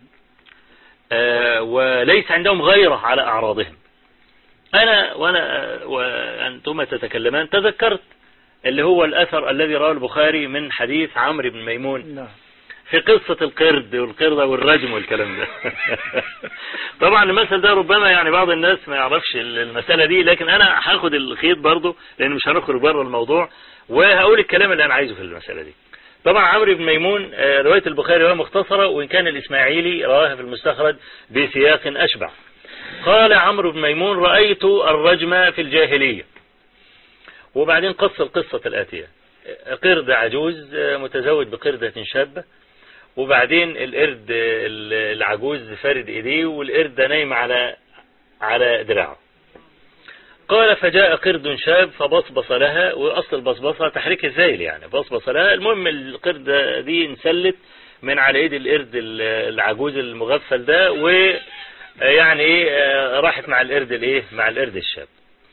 آه وليس عندهم غيرة على أعراضهم. أنا وأنا وأنتم تتكلمان تذكرت اللي هو الأثر الذي رواه البخاري من حديث عمرو بن ميمون في قصة القرد والقردة والرجم والكلام ده. طبعا المثل ده ربما يعني بعض الناس ما يعرفش المسألة دي، لكن أنا هاخد الخيط برضو لأن مش هنخرج بره الموضوع، وهقول الكلام اللي أنا عايزه في المسألة دي. طبعا عمرو بن ميمون رواية البخاري رواية مختصرة، وإن كان الإسماعيلي رواها في المستخرج بسياق أشبع. قال عمرو بن ميمون: رأيت الرجم في الجاهلية. وبعدين قص القصة الآتية: قرد عجوز متزوج بقردة شابة، وبعدين القرد العجوز فارد ايديه، والقرد نايم على على دراعه. قال: فجاء قرد شاب فبصبص لها، واصل البصبصه تحريك الذيل يعني، بصبص لها. المهم القردة دي انسلت من على ايد القرد العجوز المغفل ده، ويعني ايه راحت مع القرد الايه مع القرد الشاب.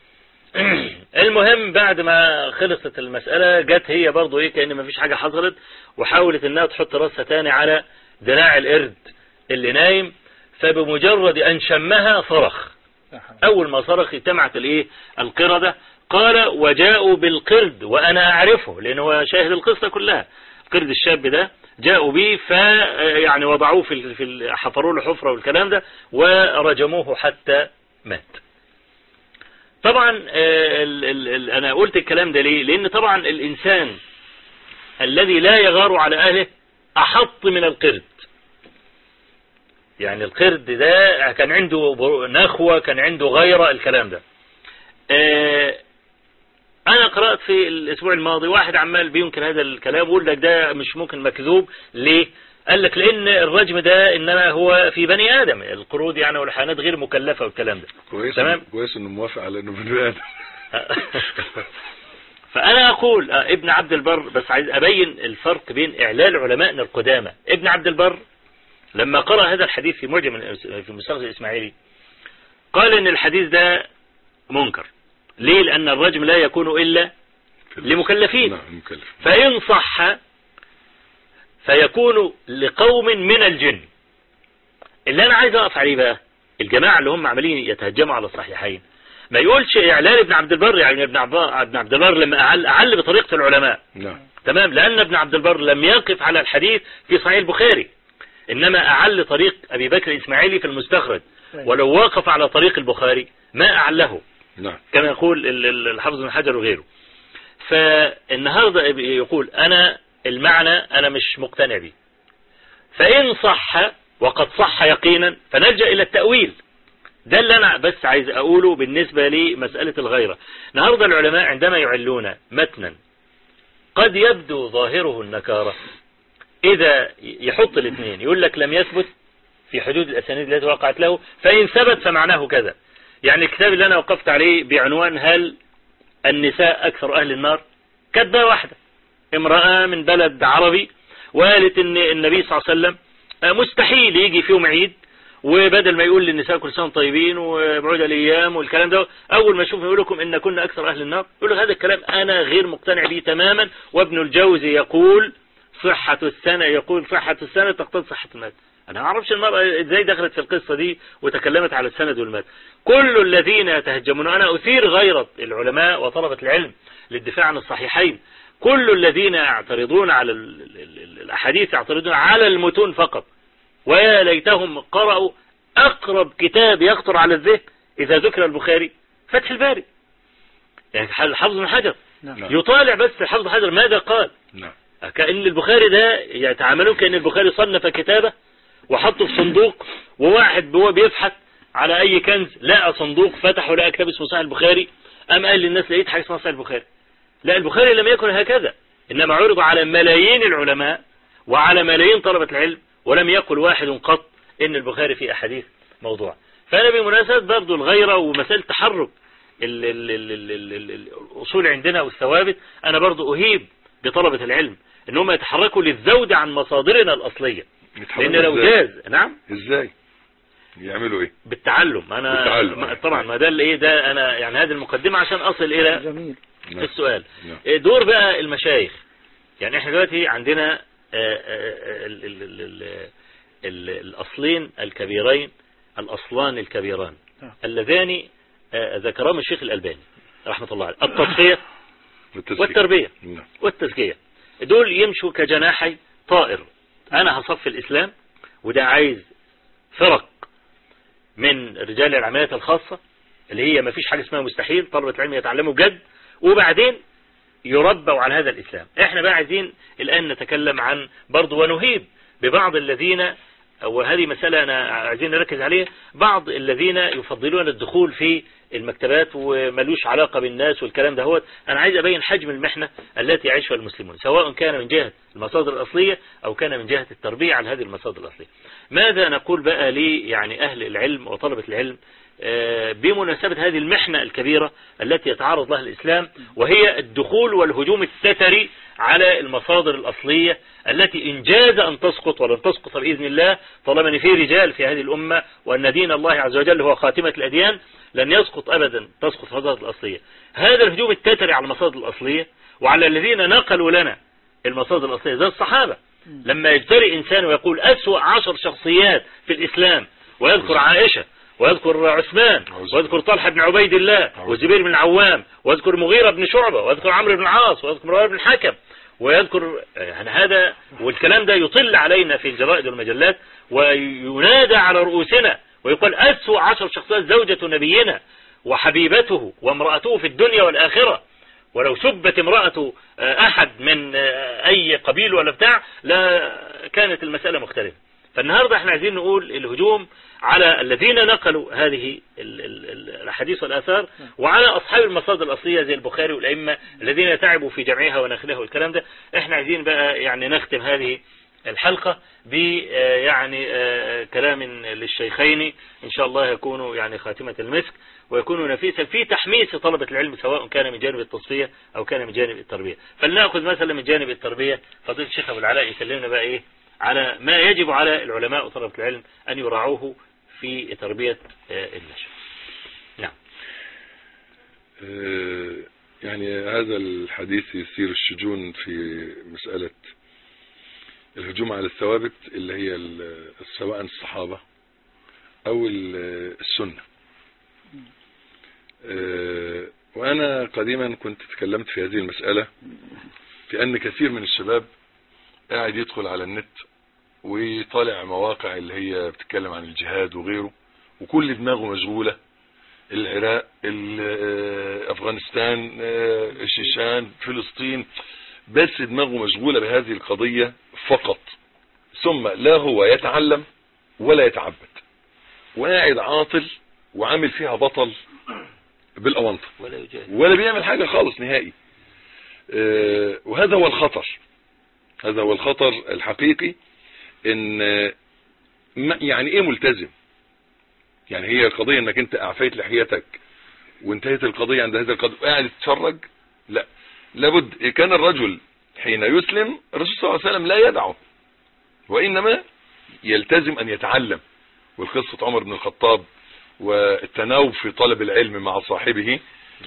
المهم بعد ما خلصت المسألة جت هي برضو ايه كأن ما فيش حاجة حصلت، وحاولت انها تحط راسها تاني على دراع القرد اللي نايم، فبمجرد ان شمها صرخ. اول ما صرخ اجتمعت الايه القردة. قال: وجاءوا بالقرد وانا اعرفه، لان هو شاهد القصة كلها. القرد الشاب ده جاءوا به، فيعني وضعوه في في حفروا له حفرة والكلام ده، ورجموه حتى مات. طبعا ال ال ال انا قلت الكلام ده ليه؟ لان طبعا الانسان الذي لا يغار على اهله احط من القرد. يعني القرد ده كان عنده نخوة، كان عنده غيرة، الكلام ده. انا قرأت في الاسبوع الماضي واحد عمال بينكر هذا الكلام، ويقول لك ده مش ممكن مكذوب. ليه؟ قال لك لان الرجم ده انما هو في بني ادم، القرود يعني والحيوانات غير مكلفة والكلام ده. كويس. تمام؟ كويس انه موافق على انه بني ادم. فانا اقول ابن عبد البر، بس عايز ابين الفرق بين اعلال علمائنا القدامى. ابن عبد البر لما قرأ هذا الحديث في معجم في المستخرج الاسماعيلي قال ان الحديث ده منكر. ليه؟ لان الرجم لا يكون الا لمكلفين. نعم مكلف. فإن صح فيكون لقوم من الجن. اللي انا عايز اقف عليه بقى الجماعة اللي هم عمالين يتهجموا على الصحيحين، ما يقولش اعلان ابن عبد البر. يعني ابن عبد البر لما اعل, أعل بطريقة العلماء. نعم. تمام. لان ابن عبد البر لم يقف على الحديث في صحيح البخاري، انما اعل طريق ابي بكر الاسماعيلي في المستخرج. ولو وقف على طريق البخاري ما اعله. نعم. كما يقول الحافظ بن حجر وغيره. فالنهاردة يقول انا المعنى انا مش مقتنع به، فإن صح وقد صح يقينا فنلجأ إلى التأويل. ده اللي أنا بس عايز أقوله بالنسبة لمسألة الغيرة. النهاردة العلماء عندما يعلون متنا قد يبدو ظاهره النكارة، إذا يحط الاثنين يقول لك لم يثبت في حدود الأسانيد التي وقعت له، فإن ثبت فمعناه كذا. يعني الكتاب اللي أنا وقفت عليه بعنوان هل النساء أكثر أهل النار، كتبة واحدة امرأة من بلد عربي وقالت ان النبي صلى الله عليه وسلم مستحيل يجي في يوم عيد وبدل ما يقول للنساء كل سنة طيبين وبعود الايام والكلام ده، اول ما يشوف يقول لكم ان كنا اكثر اهل النار. يقول لك هذا الكلام انا غير مقتنع به تماما. وابن الجوزي يقول صحة السنة يقول صحة السنة تقتضي صحة المات. انا ما اعرفش المرأة ازاي دخلت في القصة دي وتكلمت على السند والمات. كل الذين يتهجمون، انا اثير غيرة العلماء وطلبة العلم للدفاع عن الصحيحين، كل الذين يعترضون على الأحاديث يعترضون على المتون فقط، ويا ليتهم قرأوا أقرب كتاب يخطر على الذهن إذا ذكر البخاري فتح الباري. يعني الحافظ بن حجر يطالع بس الحافظ بن حجر ماذا قال. نعم. كأن البخاري ده يتعاملون كأن البخاري صنف كتابه وحطه في صندوق، وواحد هو بيبحث على أي كنز لقى صندوق فتحه لقى كتاب اسمه صحيح البخاري، أم قال للناس لقيت حاجة اسمها صحيح البخاري. لا، البخاري لم يكن هكذا، إنما عرض على ملايين العلماء وعلى ملايين طلبة العلم، ولم يقل واحد قط إن البخاري في أحاديث موضوع. فأنا بمناسبة برضو الغيرة ومسألة تحرك ال ال ال ال ال ال الأصول عندنا والثوابت، أنا برضو أهيب بطلبة العلم إنهم يتحركوا للزود عن مصادرنا الأصلية. لأن لو جاز نعم إزاي يعملوا إيه؟ بالتعلم. أنا بالتعلم. طبعا ما ده اللي إيه ده أنا يعني هذه المقدمة عشان أصل إلى جميل. نعم. السؤال. نعم. دور بقى المشايخ. يعني احنا دلوقتي عندنا ال ال ال ال ال الأصلين الكبيرين، الأصلان الكبيران اللذان ذكرهم الشيخ الألباني رحمة الله عليه، التصفية والتربية والتزكية. دول يمشوا كجناحي طائر. أنا هصف الإسلام، وده عايز فرق من رجال العمليات الخاصة اللي هي ما فيش حاجة اسمها مستحيل، طلبة العلم يتعلموا بجد، وبعدين يربوا على هذا الإسلام. احنا بقى عايزين الآن نتكلم عن برضو ونهيب ببعض الذين، وهذه مسألة أنا عايزين نركز عليها، بعض الذين يفضلون الدخول في المكتبات وملوش علاقة بالناس والكلام ده. هو أنا عايز أبين حجم المحنة التي يعيشها المسلمون، سواء كان من جهة المصادر الأصلية أو كان من جهة التربية على هذه المصادر الأصلية. ماذا نقول بقى لي يعني أهل العلم وطلبة العلم بمناسبة هذه المحنة الكبيرة التي يتعرض لها الإسلام، وهي الدخول والهجوم الستري على المصادر الأصلية التي إن جاز أن تسقط ولن تسقط بإذن الله، طالما أن في رجال في هذه الأمة وأن دين الله عز وجل هو خاتمة الأديان لن يسقط أبدا، تسقط المصادر الأصلية. هذا الهجوم التتري على المصادر الأصلية وعلى الذين نقلوا لنا المصادر الأصلية زي الصحابة، لما يجترئ إنسان ويقول أسوأ عشر شخصيات في الإسلام ويذكر عائشة ويذكر عثمان ويذكر طلحة بن عبيد الله والزبير بن العوام ويذكر مغيرة بن شعبة ويذكر عمرو بن العاص ويذكر مروان بن الحكم ويذكر يعني هذا، والكلام ده يطل علينا في الجرائد والمجلات وينادى على رؤوسنا ويقول أسوأ عشر شخصيات زوجة نبينا وحبيبته وامرأته في الدنيا والآخرة، ولو سبت امرأة أحد من أي قبيل ولا بتاع لا كانت المسألة مختلفة. فالنهاردة احنا عايزين نقول الهجوم على الذين نقلوا هذه الأحاديث والآثار وعلى أصحاب المصادر الأصلية زي البخاري والأئمة الذين تعبوا في جمعها ونقلها والكلام ده. احنا عايزين بقى يعني نختم هذه الحلقة ب يعني كلام للشيخين إن شاء الله يكونوا يعني خاتمة المسك ويكونوا نفيسا في تحميس طلبة العلم، سواء كان من جانب التصفية أو كان من جانب التربية. فلنأخذ مثلا من جانب التربية فضيلة الشيخ أبو العلاء يكلمنا بقى إيه على ما يجب على العلماء وطلبة العلم أن يراعوه في تربية النشء. نعم. يعني هذا الحديث يثير الشجون في مسألة الهجوم على الثوابت اللي هي سواء الصحابة أو السنة. وأنا قديما كنت تكلمت في هذه المسألة في أن كثير من الشباب قاعد يدخل على النت ويطالع مواقع اللي هي بتتكلم عن الجهاد وغيره، وكل دماغه مشغولة العراق، أفغانستان، الشيشان، فلسطين، بس دماغه مشغولة بهذه القضية فقط، ثم لا هو يتعلم ولا يتعبد، وقاعد عاطل وعامل فيها بطل بالأونطة ولا بيعمل حاجة خالص نهائي. وهذا هو الخطر، هذا هو الخطر الحقيقي. ان يعني ايه ملتزم؟ يعني هي القضية انك انت اعفيت لحيتك وانتهت القضية عند هذا القدر قاعد تتفرج؟ لا، لابد. كان الرجل حين يسلم الرسول صلى الله عليه وسلم لا يدعه، وانما يلتزم ان يتعلم. والقصة عمر بن الخطاب والتناوب في طلب العلم مع صاحبه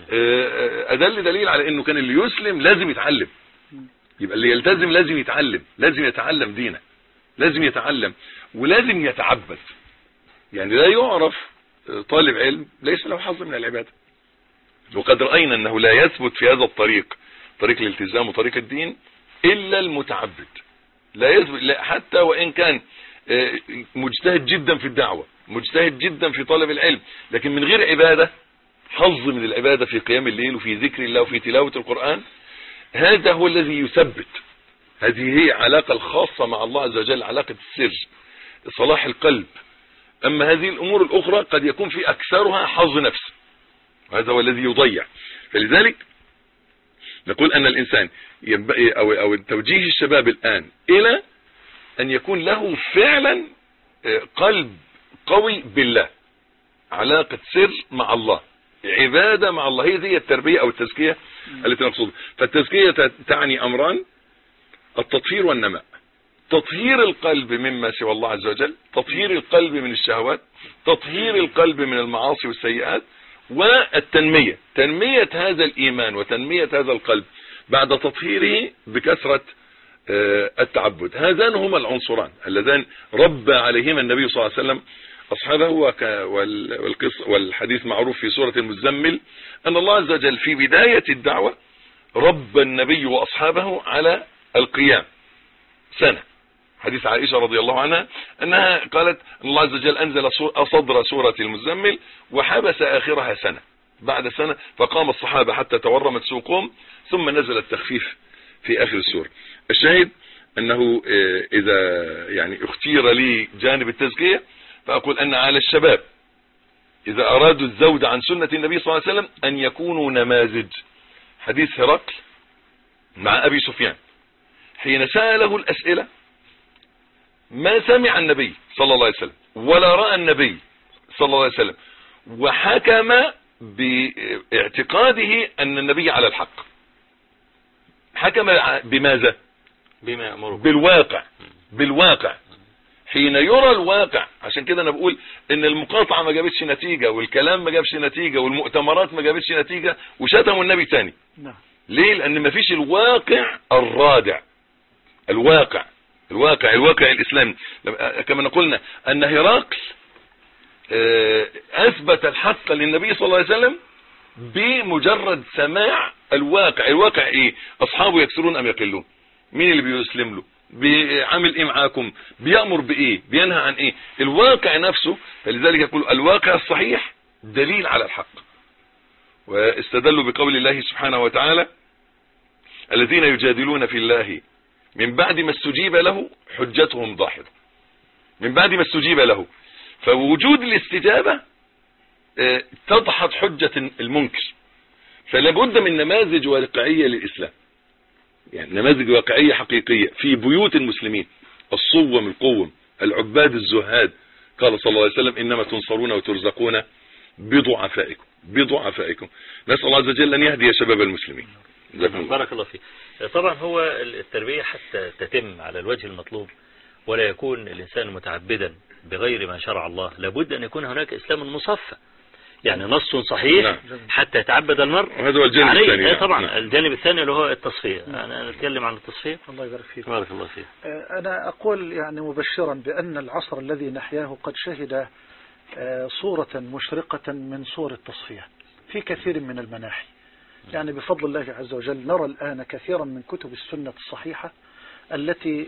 ادل دليل على انه كان اللي يسلم لازم يتعلم. يبقى اللي يلتزم لازم يتعلم، لازم يتعلم دينه، لازم يتعلم ولازم يتعبد. يعني لا يعرف طالب علم ليس له حظ من العبادة. وقد رأينا أنه لا يثبت في هذا الطريق، طريق الالتزام وطريق الدين، إلا المتعبد. لا يثبت، لا حتى وإن كان مجتهد جدا في الدعوة، مجتهد جدا في طلب العلم، لكن من غير عبادة، حظ من العبادة في قيام الليل وفي ذكر الله وفي تلاوة القرآن، هذا هو الذي يثبت. هذه هي علاقة الخاصة مع الله عز وجل، علاقة السر، صلاح القلب. أما هذه الأمور الأخرى قد يكون في أكثرها حظ نفس، وهذا هو الذي يضيع. فلذلك نقول أن الإنسان ينبغي أو أو توجيه الشباب الآن إلى أن يكون له فعلا قلب قوي بالله، علاقة سر مع الله، عبادة مع الله. هي دي التربية أو التزكية التي نقصدها. فالتزكية تعني أمران: التطهير والنماء. تطهير القلب مما سوى الله عز وجل، تطهير القلب من الشهوات، تطهير القلب من المعاصي والسيئات، والتنمية، تنمية هذا الإيمان وتنمية هذا القلب بعد تطهيره بكثرة التعبد. هذان هما العنصران اللذان ربى عليهما النبي صلى الله عليه وسلم أصحابه. والحديث معروف في سورة المزمل أن الله عز وجل في بداية الدعوة ربى النبي وأصحابه على القيام سنة. حديث عائشة رضي الله عنها أنها قالت أن الله عز وجل أنزل صدر سورة المزمل وحبس آخرها سنة، بعد سنة فقام الصحابة حتى تورمت سوقهم ثم نزل التخفيف في آخر السورة. الشاهد أنه إذا يعني اختير لي جانب التزكية فأقول أن على الشباب إذا أرادوا الزود عن سنة النبي صلى الله عليه وسلم أن يكونوا نماذج. حديث هرقل مع أبي سفيان حين سأله الأسئلة ما سمع النبي صلى الله عليه وسلم ولا رأى النبي صلى الله عليه وسلم، وحكم باعتقاده أن النبي على الحق. حكم بماذا؟ بما يأمره بالواقع. بالواقع حين يرى الواقع. عشان كده انا بقول ان المقاطعة ما جابتش نتيجة والكلام ما جابش نتيجة والمؤتمرات ما جابتش نتيجة وشتموا النبي تاني. نعم. ليه؟ لان ما فيش الواقع الرادع. الواقع الواقع الواقع الاسلامي. كما قلنا ان هرقل اثبت الحق للنبي صلى الله عليه وسلم بمجرد سماع الواقع. الواقع ايه؟ اصحابه يكسرون ام يقلون؟ مين اللي بيسلم له؟ بيعمل ايه معاكم؟ بيأمر بايه؟ بينهى عن ايه؟ الواقع نفسه. فلذلك يقول الواقع الصحيح دليل على الحق. واستدلوا بقول الله سبحانه وتعالى الذين يجادلون في الله من بعد ما استجيب له حجتهم ضاحضة. من بعد ما استجيب له، فوجود الاستجابة تضحض حجة المنكر. فلا بد من نماذج واقعية للإسلام، يعني نماذج واقعية حقيقية في بيوت المسلمين، الصوم القوم العباد الزهاد. قال صلى الله عليه وسلم إنما تنصرون وترزقون بضعفائكم بضعفائكم. نسأل الله عز وجل أن يهدي شباب المسلمين. بارك الله فيك. طبعا هو التربية حتى تتم على الوجه المطلوب ولا يكون الإنسان متعبدا بغير ما شرع الله، لابد أن يكون هناك إسلام مصفى، يعني نص صحيح نعم. حتى يتعبد المرء. وهذا هو الجانب عليه. الثاني. طبعا نعم. الجانب الثاني اللي هو التصفية. نعم. أنا أتكلم عن التصفية. الله يبارك فيك. بارك الله فيك. أنا أقول يعني مبشرا بأن العصر الذي نحياه قد شهد صورة مشرقة من صور التصفية في كثير من المناحي. يعني بفضل الله عز وجل نرى الآن كثيرا من كتب السنة الصحيحة التي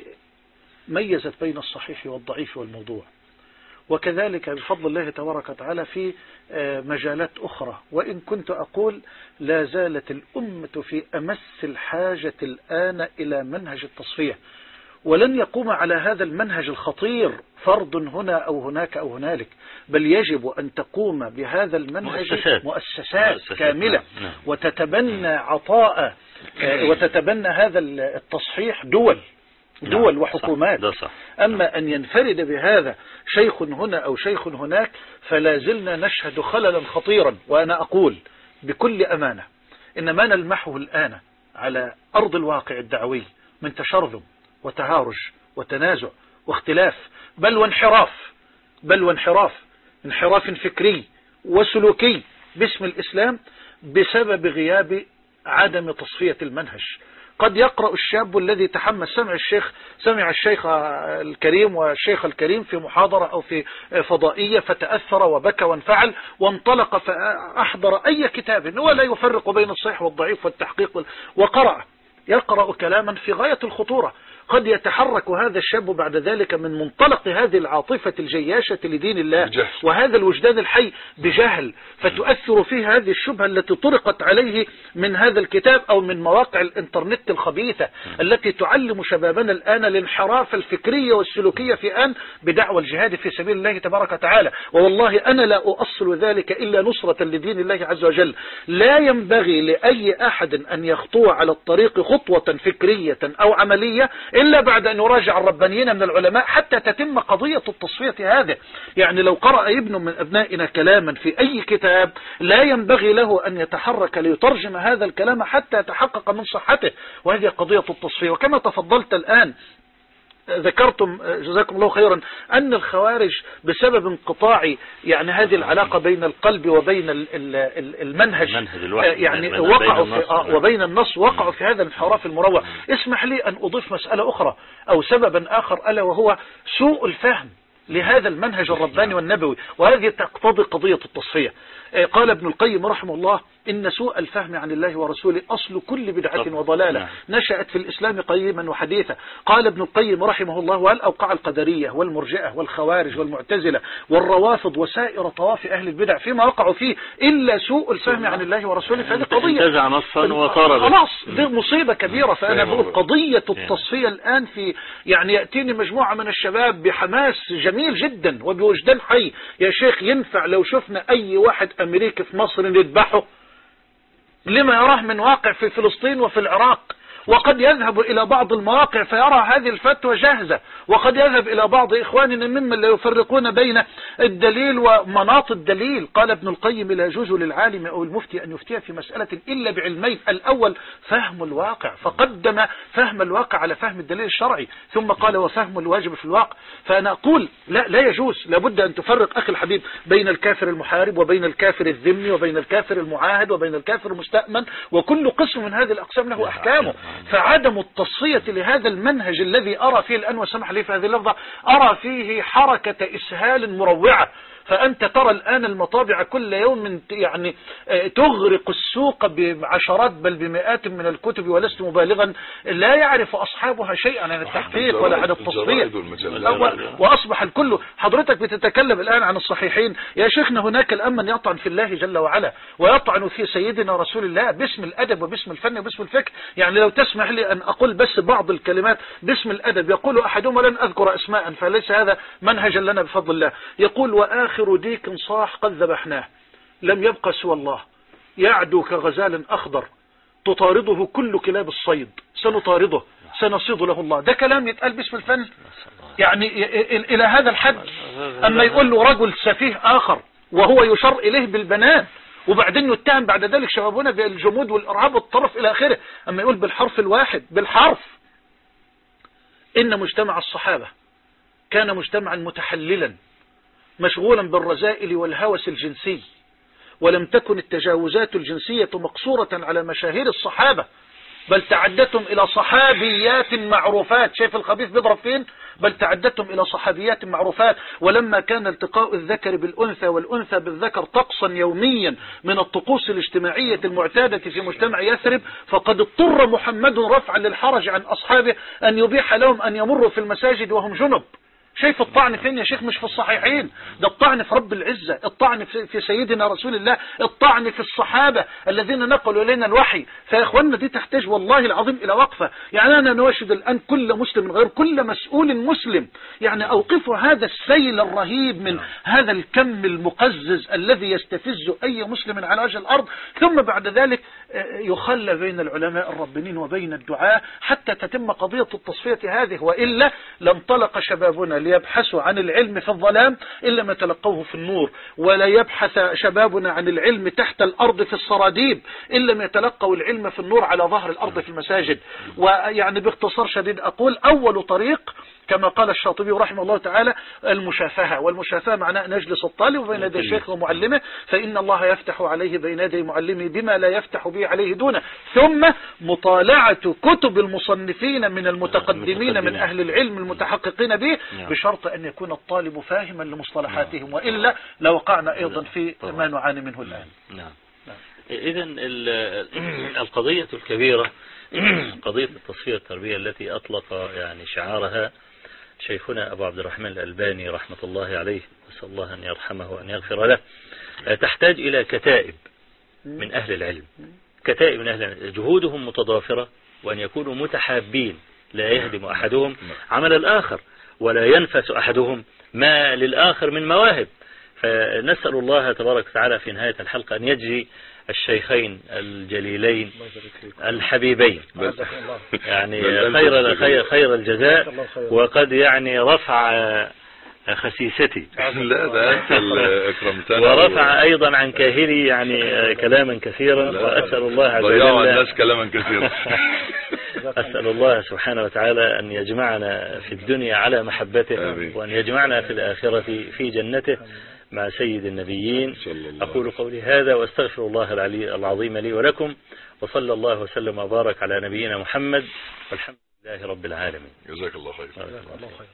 ميزت بين الصحيح والضعيف والموضوع، وكذلك بفضل الله تبارك وتعالى في مجالات أخرى. وإن كنت أقول لا زالت الأمة في أمس الحاجة الآن إلى منهج التصفية، ولن يقوم على هذا المنهج الخطير فرد هنا أو هناك أو هنالك، بل يجب أن تقوم بهذا المنهج مؤسسات, مؤسسات, مؤسسات كاملة نعم. وتتبنى عطاء وتتبنى هذا التصحيح دول دول نعم. وحكومات. ده صح. أما أن ينفرد بهذا شيخ هنا أو شيخ هناك فلا زلنا نشهد خللا خطيرا. وأنا أقول بكل أمانة إن ما نلمحه الآن على أرض الواقع الدعوي من تشرذم وتهارج وتنازع واختلاف بل وانحراف بل وانحراف انحراف فكري وسلوكي باسم الإسلام بسبب غياب عدم تصفية المنهج. قد يقرأ الشاب الذي تحمس سمع الشيخ سمع الشيخ الكريم والشيخ الكريم في محاضرة أو في فضائية فتأثر وبكى وانفعل وانطلق فأحضر أي كتاب ولا يفرق بين الصحيح والضعيف والتحقيق وقرأ يقرأ كلاما في غاية الخطورة. قد يتحرك هذا الشاب بعد ذلك من منطلق هذه العاطفة الجياشة لدين الله بجهل. وهذا الوجدان الحي بجهل، فتؤثر فيه هذه الشبهة التي طرقت عليه من هذا الكتاب أو من مواقع الانترنت الخبيثة التي تعلم شبابنا الآن الانحراف الفكرية والسلوكية في آن بدعوى الجهاد في سبيل الله تبارك وتعالى. والله أنا لا أؤصل ذلك إلا نصرة لدين الله عز وجل. لا ينبغي لأي أحد أن يخطو على الطريق خطوة فكرية أو عملية إلا بعد أن يراجع الربانيين من العلماء حتى تتم قضية التصفية هذه. يعني لو قرأ ابن من أبنائنا كلاما في أي كتاب لا ينبغي له أن يتحرك ليترجم هذا الكلام حتى يتحقق من صحته، وهذه قضية التصفية. وكما تفضلت الآن ذكرتم جزاكم الله خيرا أن الخوارج بسبب انقطاع يعني هذه العلاقة بين القلب وبين المنهج يعني وقعوا في وبين النص وقعوا في هذا الانحراف المروع. اسمح لي أن أضيف مسألة أخرى أو سببا آخر ألا وهو سوء الفهم لهذا المنهج الرباني والنبوي، وهذه تقتضي قضية التصفية. قال ابن القيم رحمه الله إن سوء الفهم عن الله ورسوله أصل كل بدعة وضلالة نشأت في الإسلام قديما وحديثا. قال ابن القيم رحمه الله: وهل أوقع القدرية والمرجئة والخوارج والمعتزلة والروافض وسائر طواف أهل البدع فيما وقعوا فيه إلا سوء الفهم عن الله ورسوله؟ فهذه قضية انتزع نصا وطرد، خلاص دي مصيبة كبيرة. فأنا بقول قضية التصفية الآن في يعني يأتيني مجموعة من الشباب بحماس جميل جدا وبوجدان حي: يا شيخ ينفع لو شفنا أي واحد أمريكي في مصر نذبحه لما يراه من واقع في فلسطين وفي العراق؟ وقد يذهب إلى بعض المواقع فيرى هذه الفتوى جاهزة، وقد يذهب إلى بعض إخواننا ممن لا يفرقون بين الدليل ومناط الدليل. قال ابن القيم: لا يجوز للعالم أو المفتي أن يفتي في مسألة إلا بعلمين: الأول فهم الواقع، فقدم فهم الواقع على فهم الدليل الشرعي، ثم قال: وفهم الواجب في الواقع. فأنا أقول لا لا يجوز، لابد أن تفرق أخي الحبيب بين الكافر المحارب وبين الكافر الذمي وبين الكافر المعاهد وبين الكافر المستأمن، وكل قسم من هذه الأقسام له أحكامه. فعدم التصفية لهذا المنهج الذي أرى فيه الآن، وسمح لي في هذه اللفظة، أرى فيه حركة إسهال مروعة. فأنت ترى الآن المطابع كل يوم يعني تغرق السوق بعشرات بل بمئات من الكتب، ولست مبالغا، لا يعرف أصحابها شيئا عن التحقيق ولا عن التصفية، وأصبح الكل. حضرتك بتتكلم الآن عن الصحيحين، يا شيخنا هناك الآن من يطعن في الله جل وعلا ويطعن في سيدنا رسول الله باسم الأدب وباسم الفن وباسم الفكر. يعني لو تسمح لي أن أقول بس بعض الكلمات باسم الأدب، يقول أحدهم، ولن أذكر أسماء فليس هذا منهجا لنا بفضل الله، يقول: وآخر آخر ديك صاح قد ذبحناه، لم يبقى سوى الله، يعدو كغزال أخضر تطارده كل كلاب الصيد، سنطارده سنصيد له الله. ده كلام يتقال باسم الفن يعني إلى هذا الحد؟ أما يقول له رجل سفيه آخر وهو يشار إليه بالبنان، وبعدين يتهم بعد ذلك شبابنا بالجمود والإرهاب والطرف إلى آخره. أما يقول بالحرف الواحد، بالحرف: إن مجتمع الصحابة كان مجتمعا متحللا مشغولا بالرذائل والهوس الجنسي، ولم تكن التجاوزات الجنسية مقصورة على مشاهير الصحابة، بل تعدتم إلى صحابيات معروفات. شايف الخبيث بيضرب فين؟ بل تعدتم إلى صحابيات معروفات. ولما كان التقاء الذكر بالأنثى والأنثى بالذكر طقسا يوميا من الطقوس الاجتماعية المعتادة في مجتمع يثرب، فقد اضطر محمد رفعا للحرج عن أصحابه أن يبيح لهم أن يمروا في المساجد وهم جنب. شايف الطعن فين يا شيخ؟ مش في الصحيحين، ده الطعن في رب العزة، الطعن في سيدنا رسول الله، الطعن في الصحابة الذين نقلوا إلينا الوحي. فيا إخواننا دي تحتاج والله العظيم إلى وقفة. يعني أنا نواشد الآن كل مسلم غير كل مسؤول مسلم، يعني أوقفوا هذا السيل الرهيب من هذا الكم المقزز الذي يستفز أي مسلم على وجه الأرض، ثم بعد ذلك يخلى بين العلماء الربانيين وبين الدعاء حتى تتم قضية التصفية هذه، وإلا لانطلق شبابنا ليبحثوا عن العلم في الظلام إلا ما تلقوه في النور، ولا يبحث شبابنا عن العلم تحت الأرض في السراديب إلا ما يتلقوا العلم في النور على ظهر الأرض في المساجد. ويعني باختصار شديد أقول: أول طريق كما قال الشاطبي رحمه الله تعالى المشافهة، والمشافهة معناه أن يجلس الطالب بين يدي الشيخ ومعلمه، فإن الله يفتح عليه بين يدي معلمه بما لا يفتح به عليه دونه، ثم مطالعة كتب المصنفين من المتقدمين من أهل العلم المتحققين به، بشرط أن يكون الطالب فاهما لمصطلحاتهم، وإلا لوقعنا أيضا في ما نعاني منه الآن. نعم. إذن القضية الكبيرة قضية التصفية التربية التي أطلق يعني شعارها شيخنا أبو عبد الرحمن الألباني رحمة الله عليه، نسأل الله أن يرحمه وأن يغفر له، تحتاج إلى كتائب من أهل العلم، كتائب من أهل العلم جهودهم متضافرة، وأن يكونوا متحابين، لا يهدم أحدهم عمل الآخر ولا ينفس أحدهم ما للآخر من مواهب. فنسأل الله تبارك وتعالى في نهاية الحلقة أن يجزي الشيخين الجليلين الحبيبين يعني خير خير خير الجزاء، وقد يعني رفع خسيستي لا ده أنت أكرمتنا، ورفع أيضا عن كاهلي يعني كلاما كثيرا، وأسأل الله عز وجل ضيعوا الناس كلاما كثيرا. أسأل الله سبحانه وتعالى أن يجمعنا في الدنيا على محبته، وأن يجمعنا في الآخرة في جنته مع سيد النبيين. أقول قولي هذا وأستغفر الله العلي العظيم لي ولكم، وصلى الله وسلم وبارك على نبينا محمد، والحمد لله رب العالمين. جزاك الله خير.